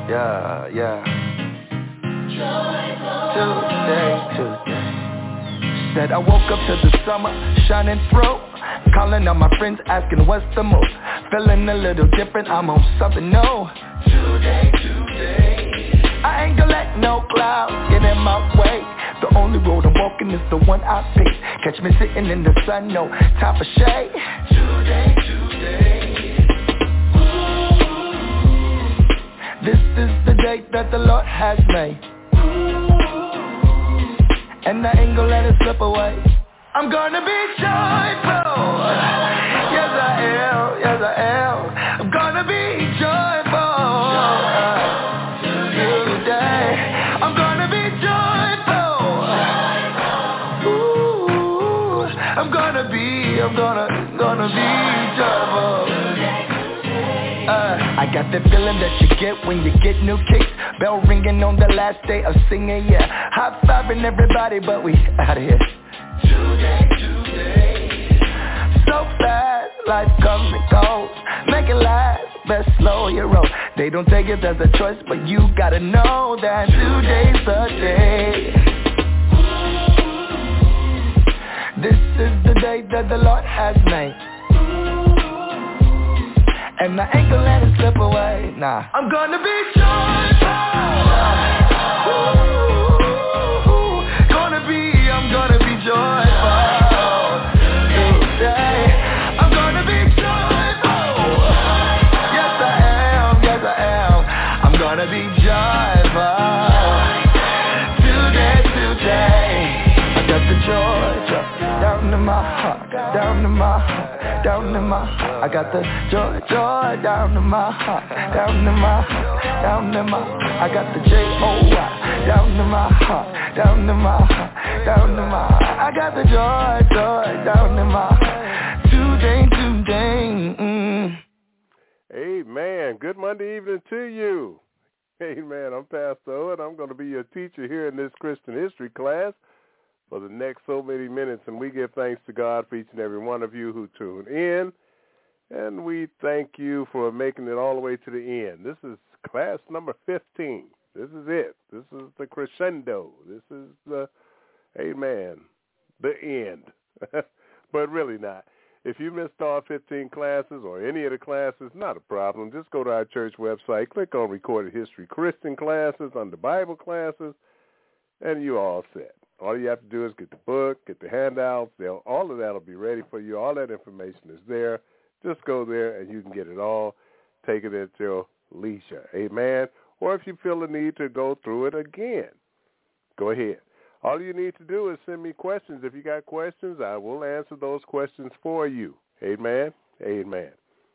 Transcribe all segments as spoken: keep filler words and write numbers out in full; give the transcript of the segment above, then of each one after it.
Yeah, yeah. Tuesday, Tuesday. Said I woke up to the summer shining through. Calling on my friends asking what's the move. Feeling a little different, I'm on something new. Today, today. I ain't gonna let no clouds get in my way. The only road I'm walking is the one I pick. Catch me sitting in the sun, no time for shade. Today, today. This is the day that the Lord has made, and I ain't gonna let it slip away. I'm gonna be joyful. Yes I am, yes I am. I'm gonna be joyful today. I'm gonna be joyful. Ooh, I'm gonna be, I'm gonna, gonna be joyful. Uh, I got that feeling that you get when you get new kicks. Bell ringing on the last day of singing, yeah. High-fiving everybody, but we out of here. Today, today. So fast, life comes and goes. Make it last, best slow your roll. They don't tell you there's a choice, but you gotta know that today's the day. This is the day that the Lord has made, and I ain't gonna let it slip away, nah. I'm gonna be joyful. Ooh, gonna be, I'm gonna be joyful today. I'm gonna be joyful. Yes I am, yes I am. I'm gonna be joyful today, today. I got the joy, joy down in my heart, down in my heart, down in my heart. I got the joy, joy down in my heart, down in my heart, down in my heart. I got the J O Y down in my heart, down in my heart, down in my heart. I got the joy, joy down in my heart. Today, today. Mm. Amen. Good Monday evening to you. Amen. I'm Pastor Owen. I'm going to be your teacher here in this Christian history class for the next so many minutes, and we give thanks to God for each and every one of you who tune in, and we thank you for making it all the way to the end. This is class number fifteen. This is it. This is the crescendo. This is the, amen, the end. But really not. If you missed all fifteen classes or any of the classes, not a problem. Just go to our church website, click on Recorded History Christian Classes under Bible Classes, and you all set. All you have to do is get the book, get the handouts. They'll, all of that will be ready for you. All that information is there. Just go there, and you can get it all. Take it at your leisure. Amen. Or if you feel the need to go through it again, go ahead. All you need to do is send me questions. If you got questions, I will answer those questions for you. Amen. Amen.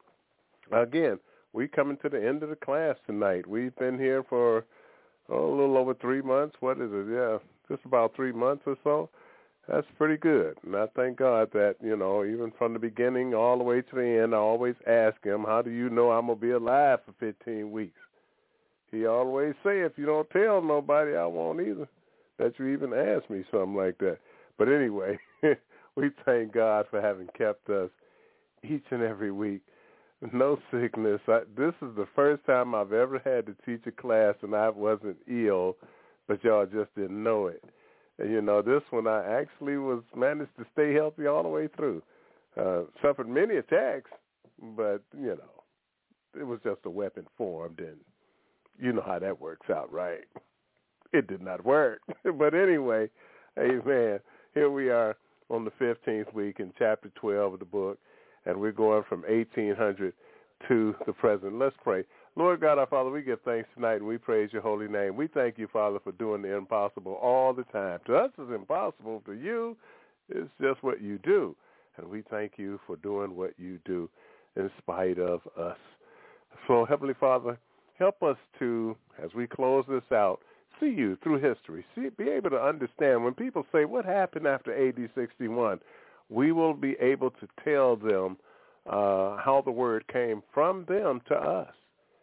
Again, we're coming to the end of the class tonight. We've been here for oh, a little over three months. What is it? Yeah. Just about three months or so. That's pretty good. And I thank God that, you know, even from the beginning all the way to the end, I always ask him, how do you know I'm going to be alive for fifteen weeks? He always say, if you don't tell nobody, I won't either, that you even ask me something like that. But anyway, we thank God for having kept us each and every week. No sickness. I, this is the first time I've ever had to teach a class and I wasn't ill, but y'all just didn't know it. And, you know, this one I actually was managed to stay healthy all the way through. Uh, suffered many attacks, but, you know, it was just a weapon formed, and you know how that works out, right? It did not work. But anyway, amen, here we are on the fifteenth week in chapter twelve of the book, and we're going from eighteen hundred to the present. Let's pray. Lord God, our Father, we give thanks tonight, and we praise your holy name. We thank you, Father, for doing the impossible all the time. To us, it's impossible. To you, it's just what you do. And we thank you for doing what you do in spite of us. So, Heavenly Father, help us to, as we close this out, see you through history. See, be able to understand. When people say, what happened after A D sixty-one, we will be able to tell them uh, how the word came from them to us,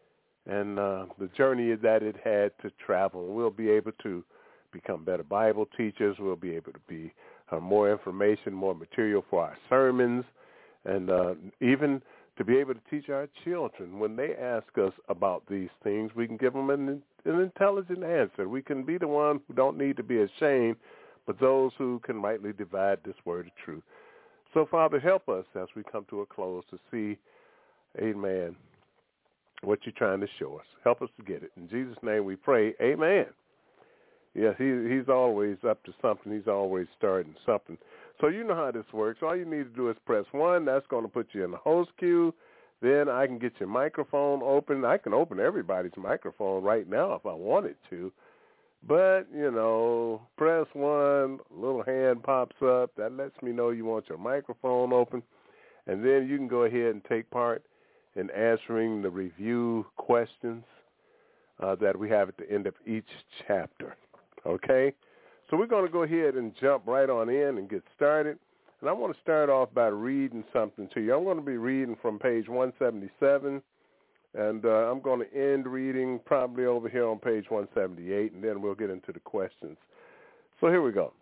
and uh, the journey that it had to travel. We'll be able to become better Bible teachers. We'll be able to be uh, more information, more material for our sermons, and uh, even to be able to teach our children. When they ask us about these things, we can give them an, an intelligent answer. We can be the one who don't need to be ashamed, but those who can rightly divide this word of truth. So, Father, help us as we come to a close to see, amen, what you're trying to show us. Help us to get it. In Jesus' name we pray, amen. Yes, he, he's always up to something. He's always starting something. So you know how this works. All you need to do is press one. That's going to put you in the host queue. Then I can get your microphone open. I can open everybody's microphone right now if I wanted to. But, you know, press one, a little hand pops up. That lets me know you want your microphone open. And then you can go ahead and take part in answering the review questions uh, that we have at the end of each chapter. Okay? So we're going to go ahead and jump right on in and get started. And I want to start off by reading something to you. I'm going to be reading from page one seventy-seven. And uh, I'm going to end reading probably over here on page one seventy-eight, and then we'll get into the questions. So here we go.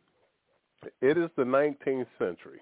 It is the nineteenth century,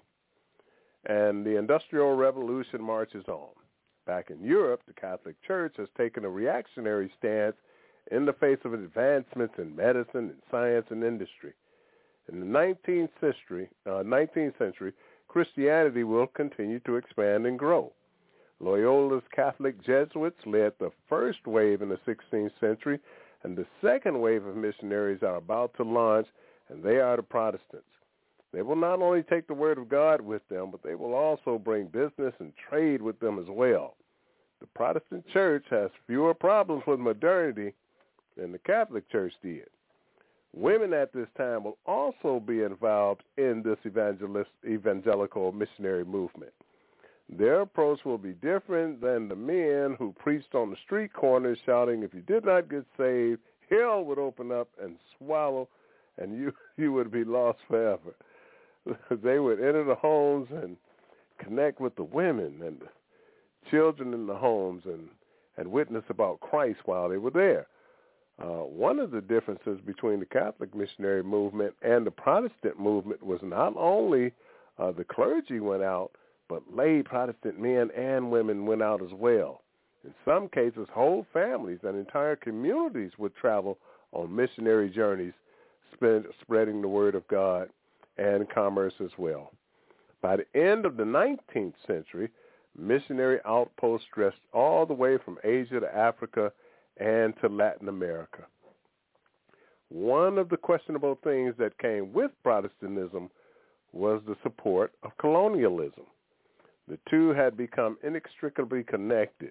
and the Industrial Revolution marches on. Back in Europe, the Catholic Church has taken a reactionary stance in the face of advancements in medicine and science and industry. In the nineteenth century, uh, nineteenth century, Christianity will continue to expand and grow. Loyola's Catholic Jesuits led the first wave in the sixteenth century, and the second wave of missionaries are about to launch, and they are the Protestants. They will not only take the word of God with them, but they will also bring business and trade with them as well. The Protestant church has fewer problems with modernity than the Catholic Church did. Women at this time will also be involved in this evangelist, evangelical missionary movement. Their approach will be different than the men who preached on the street corners shouting, if you did not get saved, hell would open up and swallow, and you, you would be lost forever. They would enter the homes and connect with the women and the children in the homes and, and witness about Christ while they were there. Uh, one of the differences between the Catholic missionary movement and the Protestant movement was not only uh, the clergy went out, but lay Protestant men and women went out as well. In some cases, whole families and entire communities would travel on missionary journeys, spread, spreading the word of God and commerce as well. By the end of the nineteenth century, missionary outposts stretched all the way from Asia to Africa and to Latin America. One of the questionable things that came with Protestantism was the support of colonialism. The two had become inextricably connected.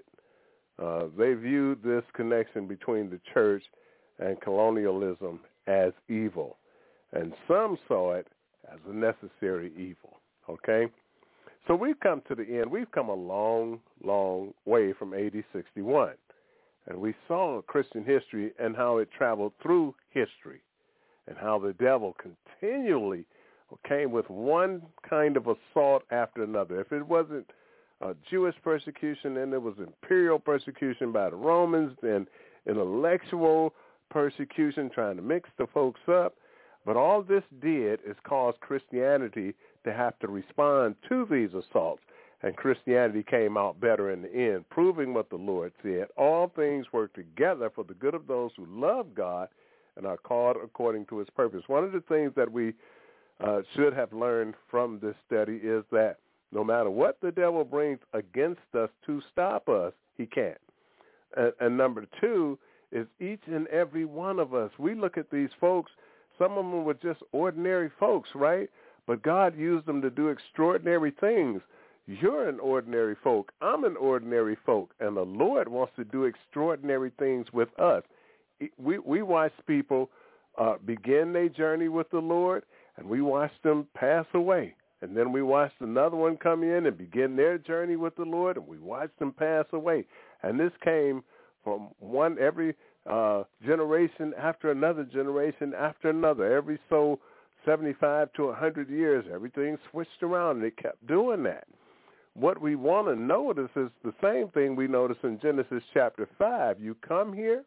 Uh, they viewed this connection between the church and colonialism as evil, and some saw it as a necessary evil, okay? So we've come to the end. We've come a long, long way from A D sixty-one, and we saw Christian history and how it traveled through history and how the devil continually came with one kind of assault after another. If it wasn't uh, Jewish persecution, then there was imperial persecution by the Romans, then intellectual persecution trying to mix the folks up. But all this did is cause Christianity to have to respond to these assaults, and Christianity came out better in the end, proving what the Lord said. All things work together for the good of those who love God and are called according to his purpose. One of the things that we uh, should have learned from this study is that no matter what the devil brings against us to stop us, he can't. And, and number two is each and every one of us. We look at these folks, some of them were just ordinary folks, right? But God used them to do extraordinary things. You're an ordinary folk. I'm an ordinary folk. And the Lord wants to do extraordinary things with us. We, we watch people uh, begin their journey with the Lord, and we watch them pass away. And then we watched another one come in and begin their journey with the Lord, and we watched them pass away. And this came from one every uh, generation after another generation after another. Every so seventy-five to one hundred years, everything switched around, and it kept doing that. What we want to notice is the same thing we notice in Genesis chapter five. You come here,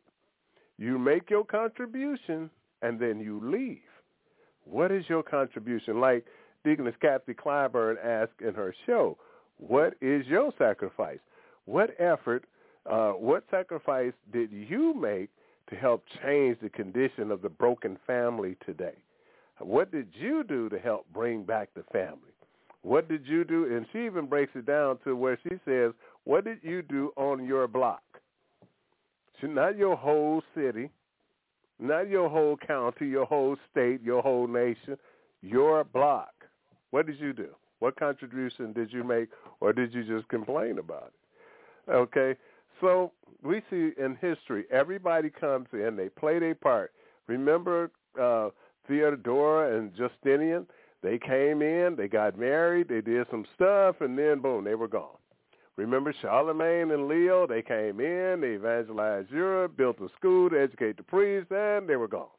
you make your contribution, and then you leave. What is your contribution? Like Deaconess Kathy Clyburn asked in her show, what is your sacrifice? What effort, uh, what sacrifice did you make to help change the condition of the broken family today? What did you do to help bring back the family? What did you do? And she even breaks it down to where she says, what did you do on your block? So not your whole city, not your whole county, your whole state, your whole nation, your block. What did you do? What contribution did you make, or did you just complain about it? Okay, so we see in history, everybody comes in, they play their part. Remember uh, Theodora and Justinian? They came in, they got married, they did some stuff, and then, boom, they were gone. Remember Charlemagne and Leo? They came in, they evangelized Europe, built a school to educate the priests, and they were gone.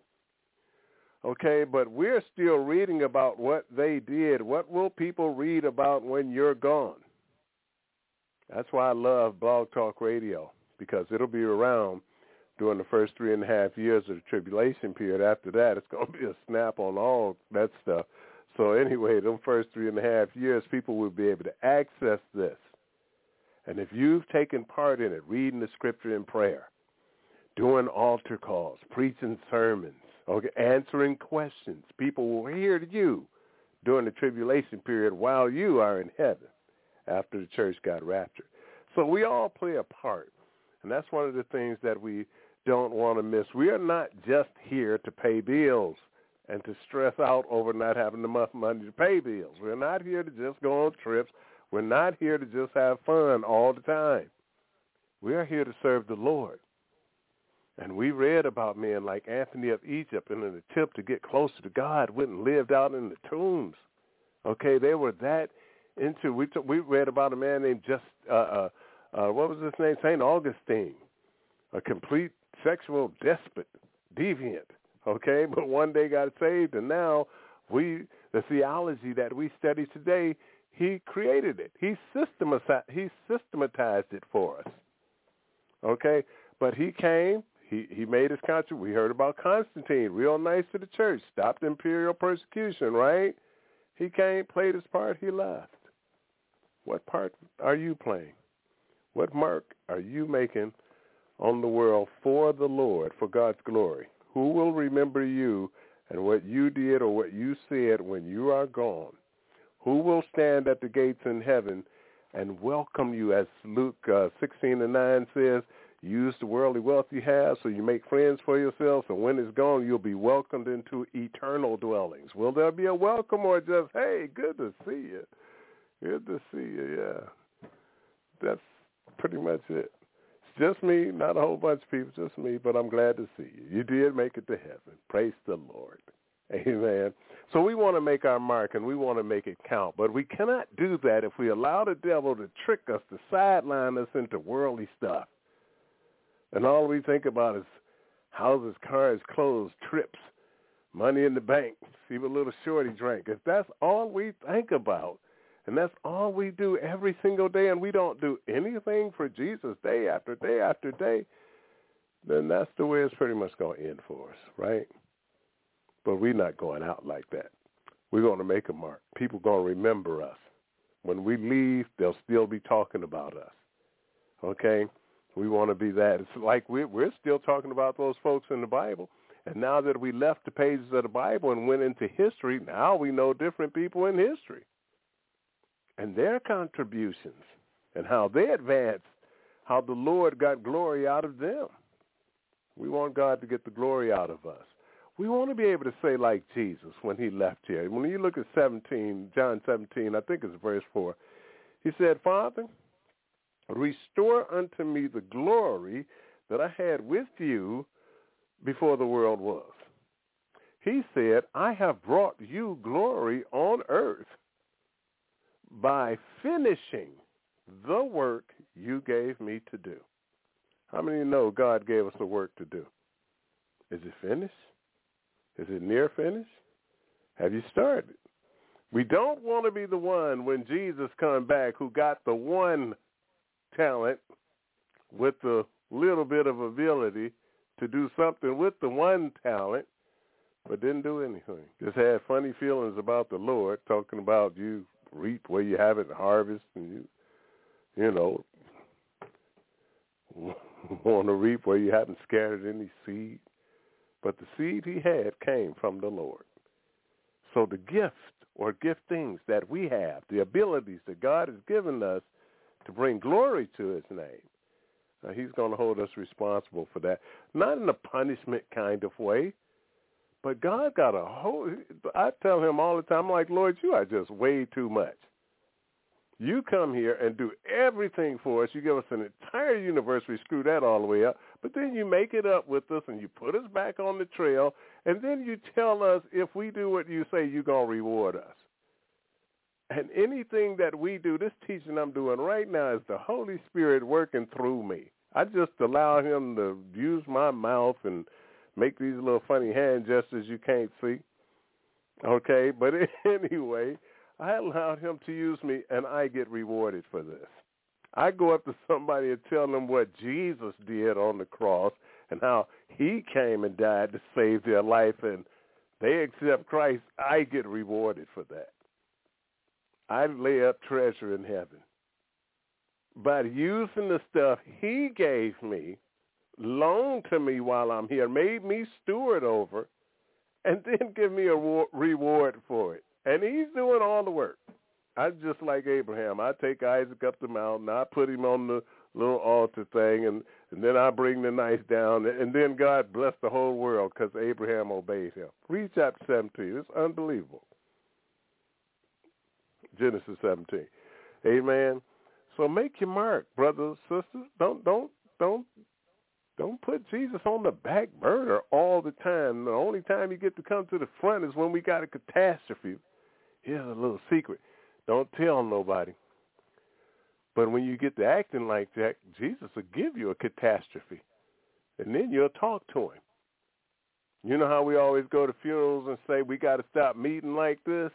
Okay, but we're still reading about what they did. What will people read about when you're gone? That's why I love Blog Talk Radio, because it'll be around during the first three and a half years of the tribulation period. After that, it's going to be a snap on all that stuff. So anyway, those first three and a half years, people will be able to access this. And if you've taken part in it, reading the scripture in prayer, doing altar calls, preaching sermons, okay, answering questions, people will hear you during the tribulation period while you are in heaven after the church got raptured. So we all play a part, and that's one of the things that we don't want to miss. We are not just here to pay bills and to stress out over not having enough money to pay bills. We're not here to just go on trips. We're not here to just have fun all the time. We are here to serve the Lord. And we read about men like Anthony of Egypt in an attempt to get closer to God, went and lived out in the tombs. Okay, they were that into, we, t- we read about a man named just, uh, uh, uh, what was his name? Saint Augustine, a complete sexual despot, deviant, okay, but one day got saved, and now we, the theology that we study today, he created it. He systematized, he systematized it for us, okay, but he came, he, he made his contribution. We heard about Constantine, real nice to the church, stopped imperial persecution, right? He came, played his part, he left. What part are you playing? What mark are you making on the world for the Lord, for God's glory? Who will remember you and what you did or what you said when you are gone? Who will stand at the gates in heaven and welcome you, as Luke uh, sixteen and nine says, use the worldly wealth you have so you make friends for yourselves, and when it's gone, you'll be welcomed into eternal dwellings. Will there be a welcome or just, hey, good to see you? Good to see you, yeah. That's pretty much it. It's just me, not a whole bunch of people, just me, but I'm glad to see you. You did make it to heaven. Praise the Lord. Amen. So we want to make our mark, and we want to make it count, but we cannot do that if we allow the devil to trick us, to sideline us into worldly stuff. And all we think about is houses, cars, clothes, trips, money in the bank, see what little shorty drank. If that's all we think about, and that's all we do every single day, and we don't do anything for Jesus day after day after day, then that's the way it's pretty much going to end for us, right? But we're not going out like that. We're going to make a mark. People are going to remember us. When we leave, they'll still be talking about us, okay? We want to be that. It's like we're, we're still talking about those folks in the Bible. And now that we left the pages of the Bible and went into history, now we know different people in history and their contributions and how they advanced, how the Lord got glory out of them. We want God to get the glory out of us. We want to be able to say like Jesus when he left here. When you look at seventeen, John seventeen, I think it's verse four, he said, Father, restore unto me the glory that I had with you before the world was. He said, I have brought you glory on earth by finishing the work you gave me to do. How many know God gave us a work to do? Is it finished? Is it near finished? Have you started? We don't want to be the one when Jesus comes back who got the one talent with the little bit of ability to do something with the one talent, but didn't do anything. Just had funny feelings about the Lord, talking about you reap where you haven't harvest, and you, you know, want to reap where you haven't scattered any seed. But the seed he had came from the Lord. So the gift or giftings that we have, the abilities that God has given us to bring glory to his name, uh, he's going to hold us responsible for that. Not in a punishment kind of way, but God got a whole, I tell him all the time, I'm like, Lord, you are just way too much. You come here and do everything for us. You give us an entire universe. We screw that all the way up. But then you make it up with us and you put us back on the trail. And then you tell us if we do what you say, you're going to reward us. And anything that we do, this teaching I'm doing right now is the Holy Spirit working through me. I just allow him to use my mouth and make these little funny hand gestures you can't see. Okay, but anyway, I allowed him to use me, and I get rewarded for this. I go up to somebody and tell them what Jesus did on the cross and how he came and died to save their life, and they accept Christ. I get rewarded for that. I lay up treasure in heaven. By using the stuff he gave me, loaned to me while I'm here, made me steward over, and then give me a reward for it. And he's doing all the work. I'm just like Abraham. I take Isaac up the mountain. I put him on the little altar thing, and, and then I bring the knife down. And then God blessed the whole world because Abraham obeyed him. Read chapter seventeen. It's unbelievable. Genesis seventeen. Amen. So make your mark, brothers and sisters. Don't don't don't don't put Jesus on the back burner all the time. The only time you get to come to the front is when we got a catastrophe. Here's a little secret. Don't tell nobody. But when you get to acting like that, Jesus will give you a catastrophe. And then you'll talk to him. You know how we always go to funerals and say, we got to stop meeting like this?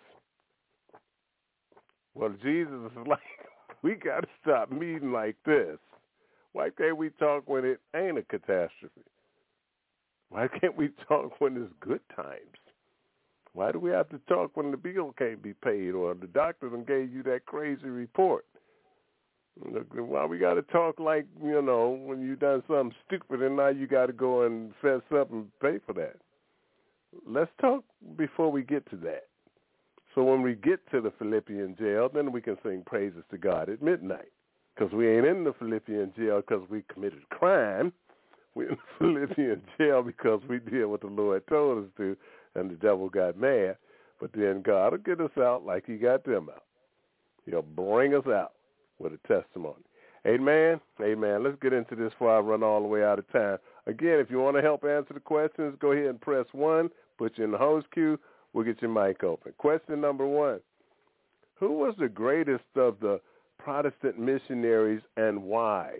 Well, Jesus is like, we got to stop meeting like this. Why can't we talk when it ain't a catastrophe? Why can't we talk when it's good times? Why do we have to talk when the bill can't be paid or the doctor done gave you that crazy report? Why we got to talk like, you know, when you done something stupid and now you got to go and fess up and pay for that? Let's talk before we get to that. So when we get to the Philippian jail, then we can sing praises to God at midnight. Because we ain't in the Philippian jail because we committed a crime. We're in the Philippian jail because we did what the Lord told us to, and the devil got mad. But then God will get us out like he got them out. He'll bring us out with a testimony. Amen? Amen. Let's get into this before I run all the way out of time. Again, if you want to help answer the questions, go ahead and press one, put you in the host queue. We'll get your mic open. Question number one. Who was the greatest of the Protestant missionaries and why?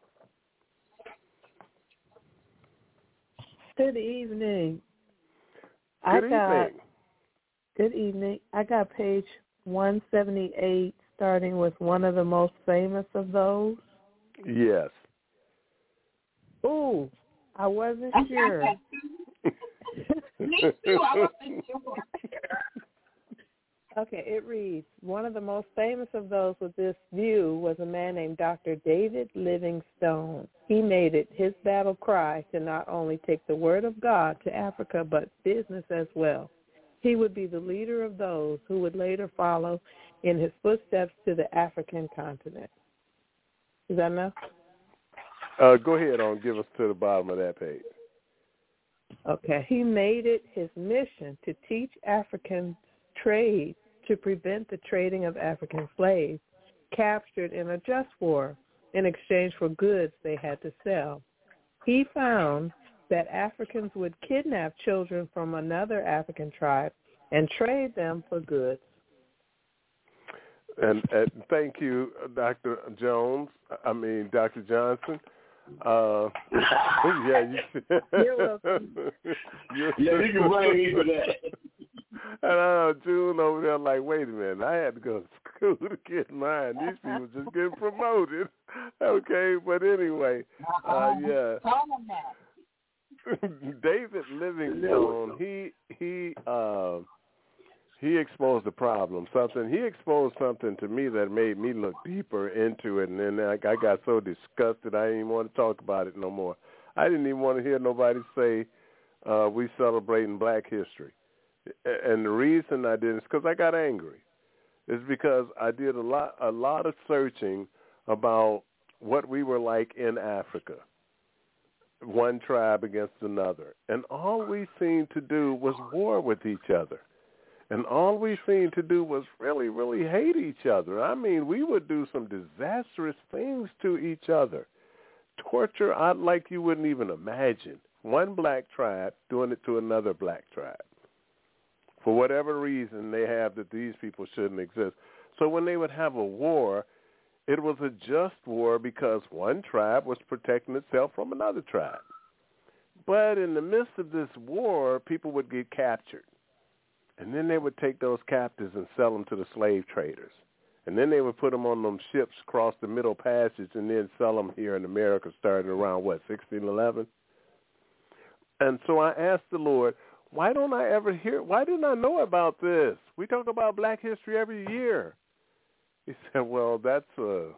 Good evening. Good I got, evening. Good evening. I got page one seventy-eight, starting with one of the most famous of those. Yes. Ooh, I wasn't sure. Me too. I wasn't sure. Okay, it reads, one of the most famous of those with this view was a man named Doctor David Livingstone. He made it his battle cry to not only take the word of God to Africa, but business as well. He would be the leader of those who would later follow in his footsteps to the African continent. Is that enough? Uh, go ahead on, give us to the bottom of that page. Okay. He made it his mission to teach African trade to prevent the trading of African slaves captured in a just war in exchange for goods they had to sell. He found that Africans would kidnap children from another African tribe and trade them for goods. And, and thank you, Doctor Jones. I mean, Doctor Johnson. Uh, yeah, you, you're welcome. You're, yeah, you can blame me for that. And I know June over there like, wait a minute, I had to go to school to get mine. These people just getting promoted. Okay, but anyway, uh, yeah. David Livingstone, he he uh, he exposed the problem, something. He exposed something to me that made me look deeper into it, and then I, I got so disgusted I didn't even want to talk about it no more. I didn't even want to hear nobody say uh, we celebrating Black history. And the reason I didn't is because I got angry. It's because I did a lot, a lot of searching about what we were like in Africa, one tribe against another. And all we seemed to do was war with each other. And all we seemed to do was really, really hate each other. I mean, we would do some disastrous things to each other. Torture out like you wouldn't even imagine. One black tribe doing it to another black tribe. For whatever reason they have that these people shouldn't exist. So when they would have a war, it was a just war because one tribe was protecting itself from another tribe. But in the midst of this war, people would get captured. And then they would take those captives and sell them to the slave traders. And then they would put them on them ships across the Middle Passage and then sell them here in America starting around, what, sixteen eleven? And so I asked the Lord, why don't I ever hear, why didn't I know about this? We talk about Black history every year. He said, well, that's a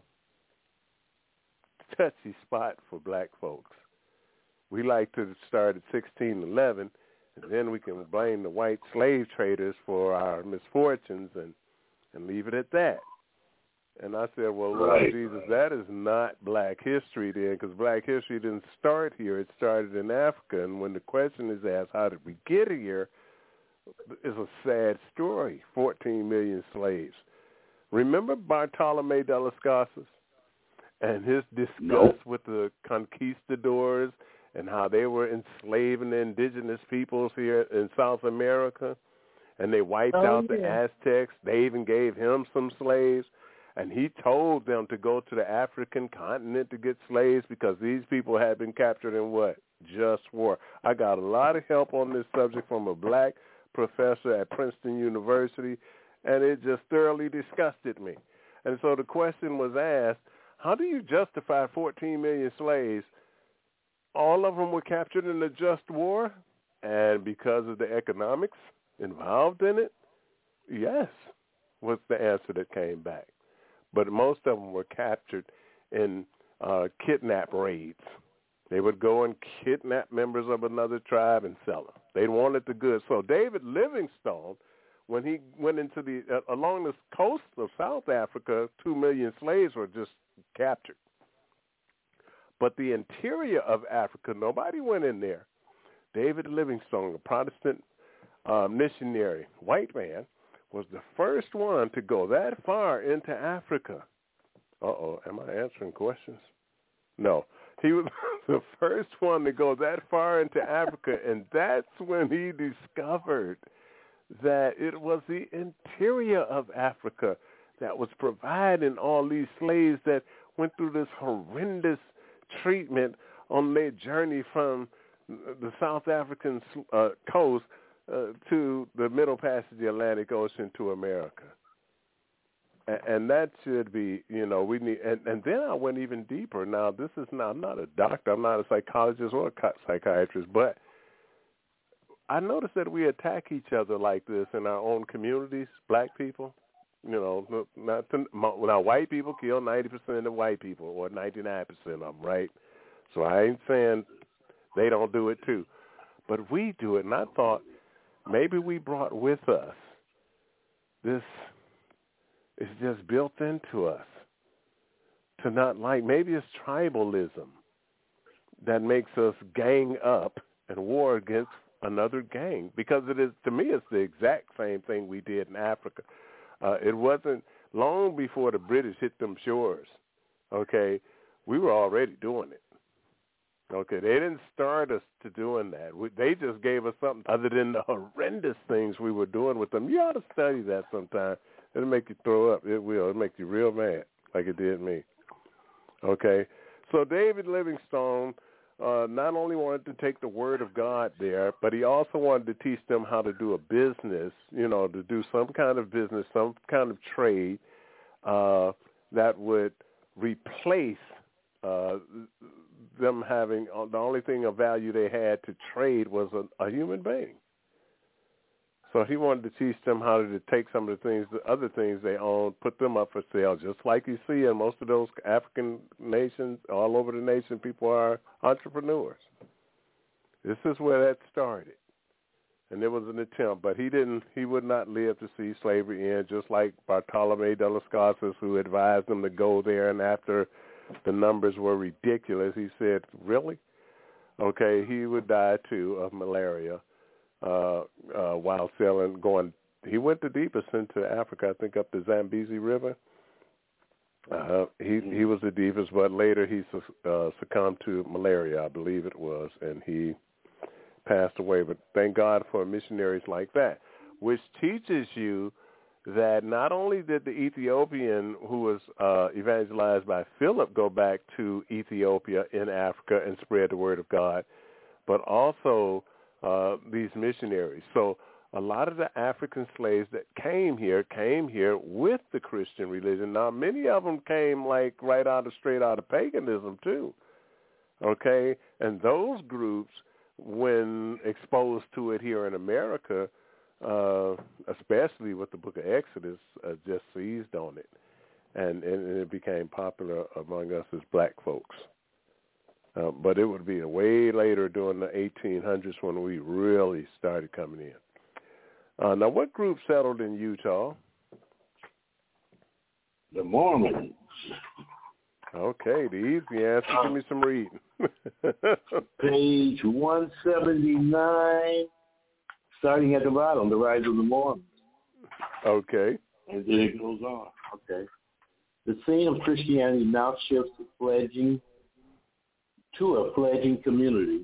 touchy spot for black folks. We like to start at sixteen eleven, and then we can blame the white slave traders for our misfortunes and, and leave it at that. And I said, well, Lord right. Jesus, that is not black history then, because black history didn't start here. It started in Africa. And when the question is asked, how did we get here, it's a sad story, fourteen million slaves. Remember Bartolome de las Casas and his disgust nope. with the conquistadors and how they were enslaving the indigenous peoples here in South America, and they wiped oh, out yeah. the Aztecs. They even gave him some slaves. And he told them to go to the African continent to get slaves because these people had been captured in what? Just war. I got a lot of help on this subject from a black professor at Princeton University, and it just thoroughly disgusted me. And so the question was asked, how do you justify fourteen million slaves? All of them were captured in a just war, and because of the economics involved in it, yes, was the answer that came back. But most of them were captured in uh, kidnap raids. They would go and kidnap members of another tribe and sell them. They wanted the goods. So David Livingstone, when he went into the uh, along the coast of South Africa, two million slaves were just captured. But the interior of Africa, nobody went in there. David Livingstone, a Protestant uh, missionary, white man, was the first one to go that far into Africa. Uh-oh, am I answering questions? No. He was the first one to go that far into Africa, and that's when he discovered that it was the interior of Africa that was providing all these slaves that went through this horrendous treatment on their journey from the South African uh, coast Uh, to the Middle Passage of the Atlantic Ocean to America. And, and that should be, you know, we need, and, and then I went even deeper. Now, this is not, I'm not a doctor, I'm not a psychologist or a psychiatrist, but I noticed that we attack each other like this in our own communities, black people. You know, not to, now white people kill ninety percent of white people, or ninety-nine percent of them, right? So I ain't saying they don't do it too. But we do it, and I thought, maybe we brought with us this, it's just built into us to not like, maybe it's tribalism that makes us gang up and war against another gang, because it is, to me, it's the exact same thing we did in Africa. Uh, it wasn't long before the British hit them shores, okay, we were already doing it. Okay, they didn't start us to doing that. We, they just gave us something other than the horrendous things we were doing with them. You ought to study that sometime. It'll make you throw up. It will. It'll make you real mad, like it did me. Okay, so David Livingstone uh, not only wanted to take the word of God there, but he also wanted to teach them how to do a business, you know, to do some kind of business, some kind of trade uh, that would replace uh, them having, uh, the only thing of value they had to trade was a, a human being. So he wanted to teach them how to take some of the things, the other things they own, put them up for sale, just like you see in most of those African nations, all over the nation, people are entrepreneurs. This is where that started. And there was an attempt, but he didn't, he would not live to see slavery end, just like Bartolome de las Casas, who advised them to go there, and after the numbers were ridiculous, he said, really? Okay, he would die, too, of malaria uh, uh, while sailing, going, he went the deepest into Africa, I think up the Zambezi River. Uh, he he was the deepest, but later he uh, succumbed to malaria, I believe it was, and he passed away. But thank God for missionaries like that, which teaches you that not only did the Ethiopian who was uh, evangelized by Philip go back to Ethiopia in Africa and spread the word of God, but also uh, these missionaries. So a lot of the African slaves that came here came here with the Christian religion. Now, many of them came like right out of straight out of paganism too. Okay, and those groups, when exposed to it here in America, uh, especially with the Book of Exodus, uh, just seized on it, and, and it became popular among us as black folks. Uh, but it would be way later during the eighteen hundreds when we really started coming in. Uh, now, what group settled in Utah? The Mormons. Okay, the easy answer. Give me some reading. Page one seventy-nine, starting at the bottom, the rise of the Mormons. Okay. And then it goes on. Okay. The scene of Christianity now shifts to fledging, to a fledgling community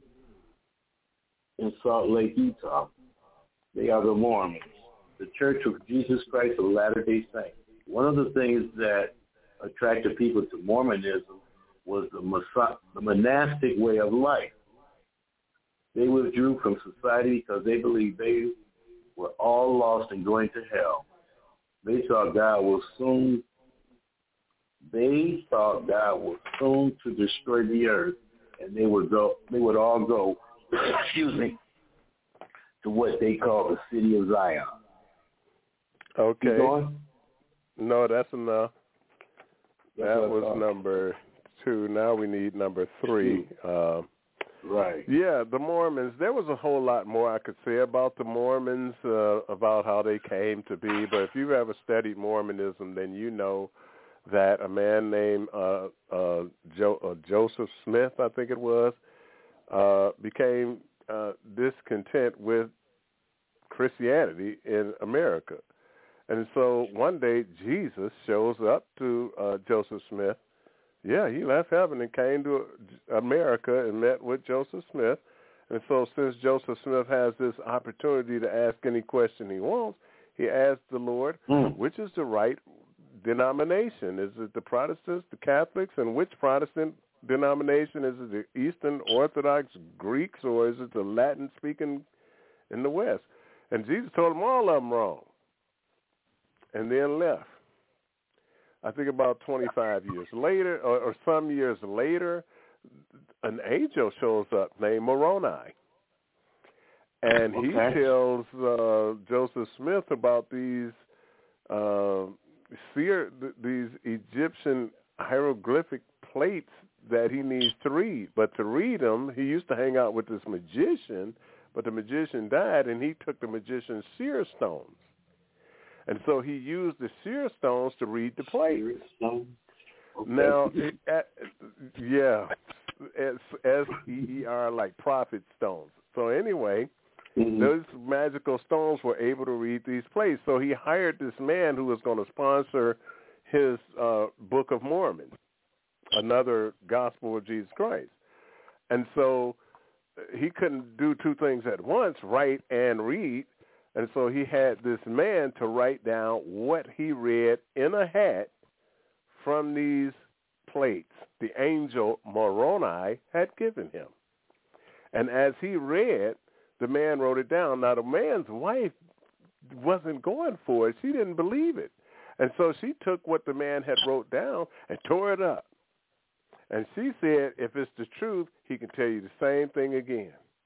in Salt Lake, Utah. They are the Mormons, the Church of Jesus Christ of Latter-day Saints. One of the things that attracted people to Mormonism was the, mas- the monastic way of life. They withdrew from society because they believed they were all lost and going to hell. They thought God was soon. They thought God was soon to destroy the earth, and they would go. They would all go. excuse me. To what they call the city of Zion. Okay. You going? No, that's enough. That's that was number two. Now we need number three. Uh, right. Yeah, the Mormons. There was a whole lot more I could say about the Mormons, uh, about how they came to be. But if you've ever studied Mormonism, then you know that a man named uh, uh, jo- uh, Joseph Smith, I think it was, uh, became uh, discontent with Christianity in America. And so one day Jesus shows up to uh, Joseph Smith. Yeah, he left heaven and came to America and met with Joseph Smith. And so since Joseph Smith has this opportunity to ask any question he wants, he asked the Lord, mm. which is the right denomination? Is it the Protestants, the Catholics, and which Protestant denomination? Is it the Eastern Orthodox Greeks, or is it the Latin-speaking in the West? And Jesus told them all of them wrong, and then left. I think about twenty-five years later, or, or some years later, an angel shows up named Moroni, and he okay. tells uh, Joseph Smith about these uh, seer, these Egyptian hieroglyphic plates that he needs to read. But to read them, he used to hang out with this magician, but the magician died, and he took the magician's seer stones. And so he used the seer stones to read the plates. Okay. Now, uh, yeah, S E E R, like prophet stones. So anyway, mm-hmm. those magical stones were able to read these plates. So he hired this man who was going to sponsor his uh, Book of Mormon, another gospel of Jesus Christ. And so he couldn't do two things at once, write and read. And so he had this man to write down what he read in a hat from these plates the angel Moroni had given him. And as he read, the man wrote it down. Now, the man's wife wasn't going for it. She didn't believe it. And so she took what the man had wrote down and tore it up. And she said, if it's the truth, he can tell you the same thing again.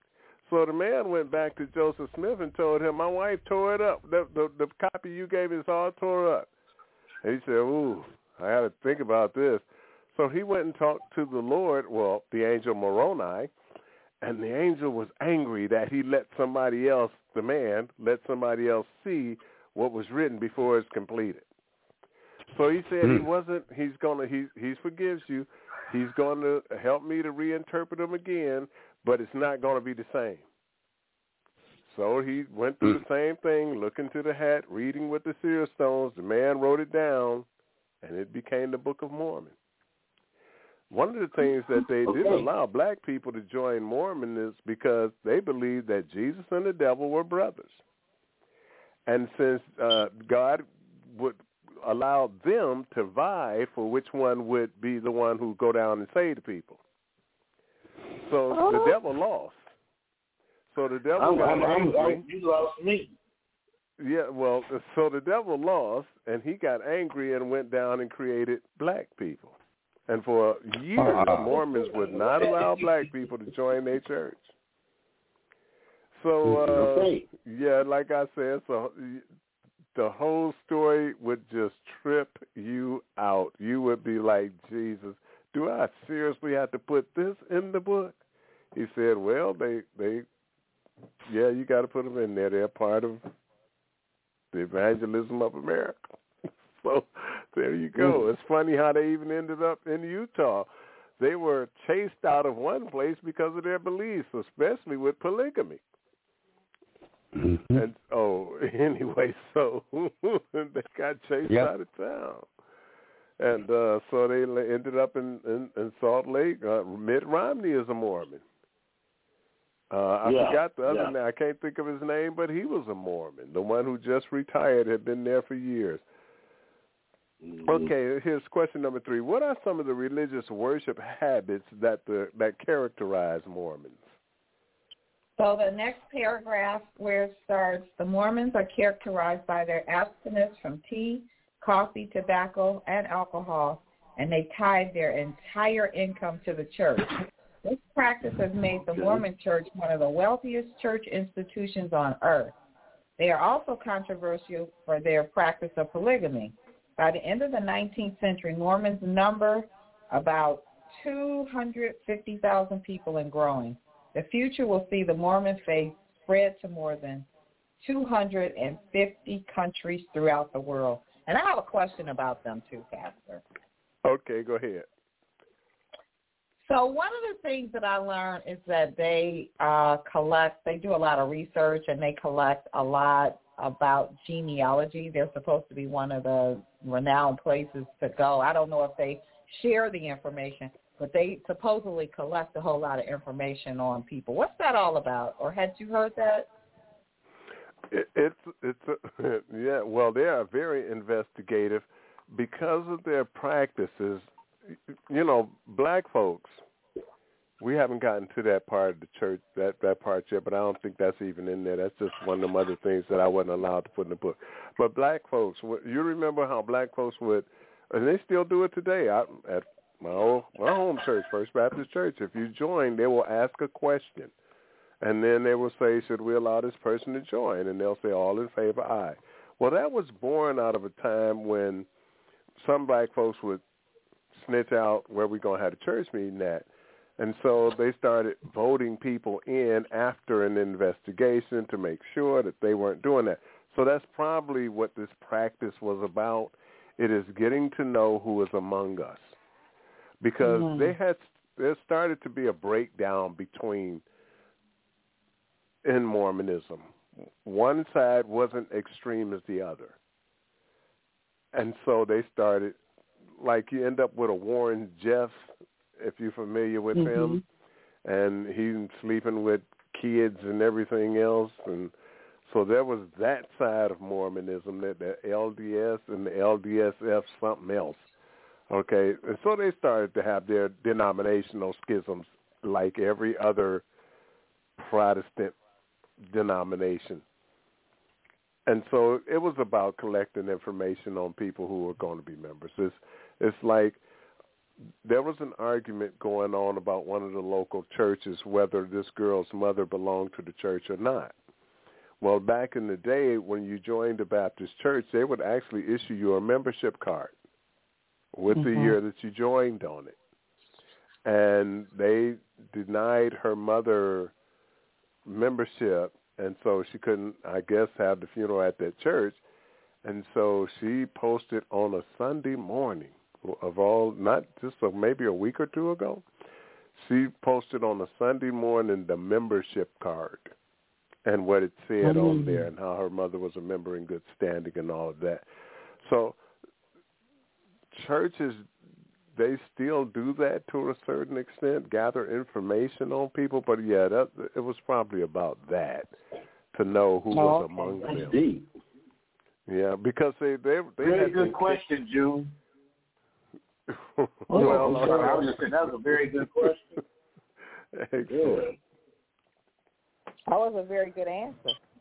So the man went back to Joseph Smith and told him, my wife tore it up. The, the, the copy you gave me is all tore up. And he said, ooh, I got to think about this. So he went and talked to the Lord, well, the angel Moroni, and the angel was angry that he let somebody else, the man, let somebody else see what was written before it's completed. So he said mm. he wasn't, he's going to, he, he forgives you. He's going to help me to reinterpret them again, but it's not going to be the same. So he went through mm. the same thing, looking to the hat, reading with the seer stones. The man wrote it down, and it became the Book of Mormon. One of the things that they okay. didn't allow black people to join Mormon is because they believed that Jesus and the devil were brothers. And since uh, God would allow them to vie for which one would be the one who go down and save the people. So oh. the devil lost. So the devil I'm, got I'm, angry. I'm, you lost me. Yeah, well, so the devil lost, and he got angry and went down and created black people. And for years, uh-huh. Mormons would not allow black people to join their church. So, uh, okay. yeah, like I said, so the whole story would just trip you out. You would be like, Jesus, do I seriously have to put this in the book? He said, well, they, they, yeah, you got to put them in there. They're part of the evangelism of America. So there you go. It's funny how they even ended up in Utah. They were chased out of one place because of their beliefs, especially with polygamy. Mm-hmm. And oh, anyway, so they got chased yep. out of town, and uh, so they ended up in, in, in Salt Lake. Uh, Mitt Romney is a Mormon. Uh, I yeah. forgot the other yeah. name. I can't think of his name, but he was a Mormon. The one who just retired had been there for years. Mm-hmm. Okay, here's question number three. What are some of the religious worship habits that the that characterize Mormons? So the next paragraph where it starts, the Mormons are characterized by their abstinence from tea, coffee, tobacco, and alcohol, and they tithe their entire income to the church. This practice has made the Mormon church one of the wealthiest church institutions on earth. They are also controversial for their practice of polygamy. By the end of the nineteenth century, Mormons number about two hundred fifty thousand people and growing. The future will see the Mormon faith spread to more than two hundred fifty countries throughout the world. And I have a question about them too, Pastor. Okay, go ahead. So one of the things that I learned is that they uh, collect, they do a lot of research, and they collect a lot about genealogy. They're supposed to be one of the renowned places to go. I don't know if they share the information, but they supposedly collect a whole lot of information on people. What's that all about? Or had you heard that? It, it's it's a, yeah. Well, they are very investigative because of their practices. You know, black folks. We haven't gotten to that part of the church, that, that part yet, but I don't think that's even in there. That's just one of them other things that I wasn't allowed to put in the book. But black folks, you remember how black folks would, and they still do it today. I, at my old, my home church, First Baptist Church, if you join, they will ask a question, and then they will say, should we allow this person to join? And they'll say, all in favor, aye. Well, that was born out of a time when some black folks would snitch out where we're going to have a church meeting at. And so they started voting people in after an investigation to make sure that they weren't doing that. So that's probably what this practice was about. It is getting to know who is among us. Because mm-hmm. they had there started to be a breakdown between in Mormonism. One side wasn't extreme as the other. And so they started, like you end up with a Warren Jeffs, if you're familiar with mm-hmm. him, and he's sleeping with kids and everything else. And so there was that side of Mormonism, that the L D S and the L D S F something else. Okay, and so they started to have their denominational schisms like every other Protestant denomination. And so it was about collecting information on people who were going to be members. It's, it's like there was an argument going on about one of the local churches whether this girl's mother belonged to the church or not. Well, back in the day, when you joined the Baptist church, they would actually issue you a membership card with mm-hmm. the year that you joined on it. And they denied her mother membership, and so she couldn't, I guess, have the funeral at that church. And so she posted on a Sunday morning of all, not just a, maybe a week or two ago, she posted on a Sunday morning the membership card and what it said mm-hmm. on there and how her mother was a member in good standing and all of that. So churches, they still do that to a certain extent, gather information on people, but yeah, that, it was probably about that, to know who oh, was among them. Deep. Yeah, because they they they very had good question, June. well, well I'm sorry, I was just saying that was a very good question. Excellent. Yeah. That was a very good answer.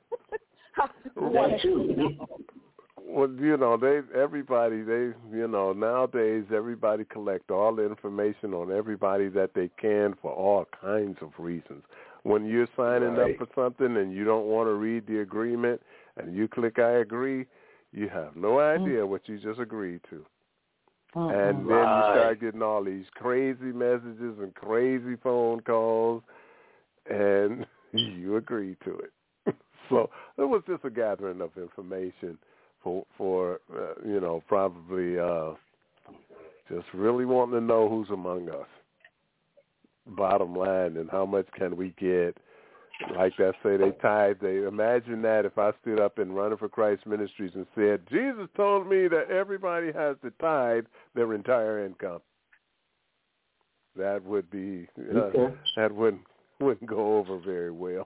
That too. Well, you know, they everybody they you know nowadays everybody collect all the information on everybody that they can for all kinds of reasons. When you're signing right. up for something and you don't want to read the agreement and you click I agree, you have no idea mm. what you just agreed to. Mm-hmm. And then right. you start getting all these crazy messages and crazy phone calls, and you agree to it. So it was just a gathering of information for, for uh, you know, probably uh, just really wanting to know who's among us. Bottom line, and how much can we get? Like that say they tithe. They imagine that if I stood up in Running for Christ Ministries and said, Jesus told me that everybody has to tithe their entire income. That would be uh, okay. that wouldn't wouldn't go over very well.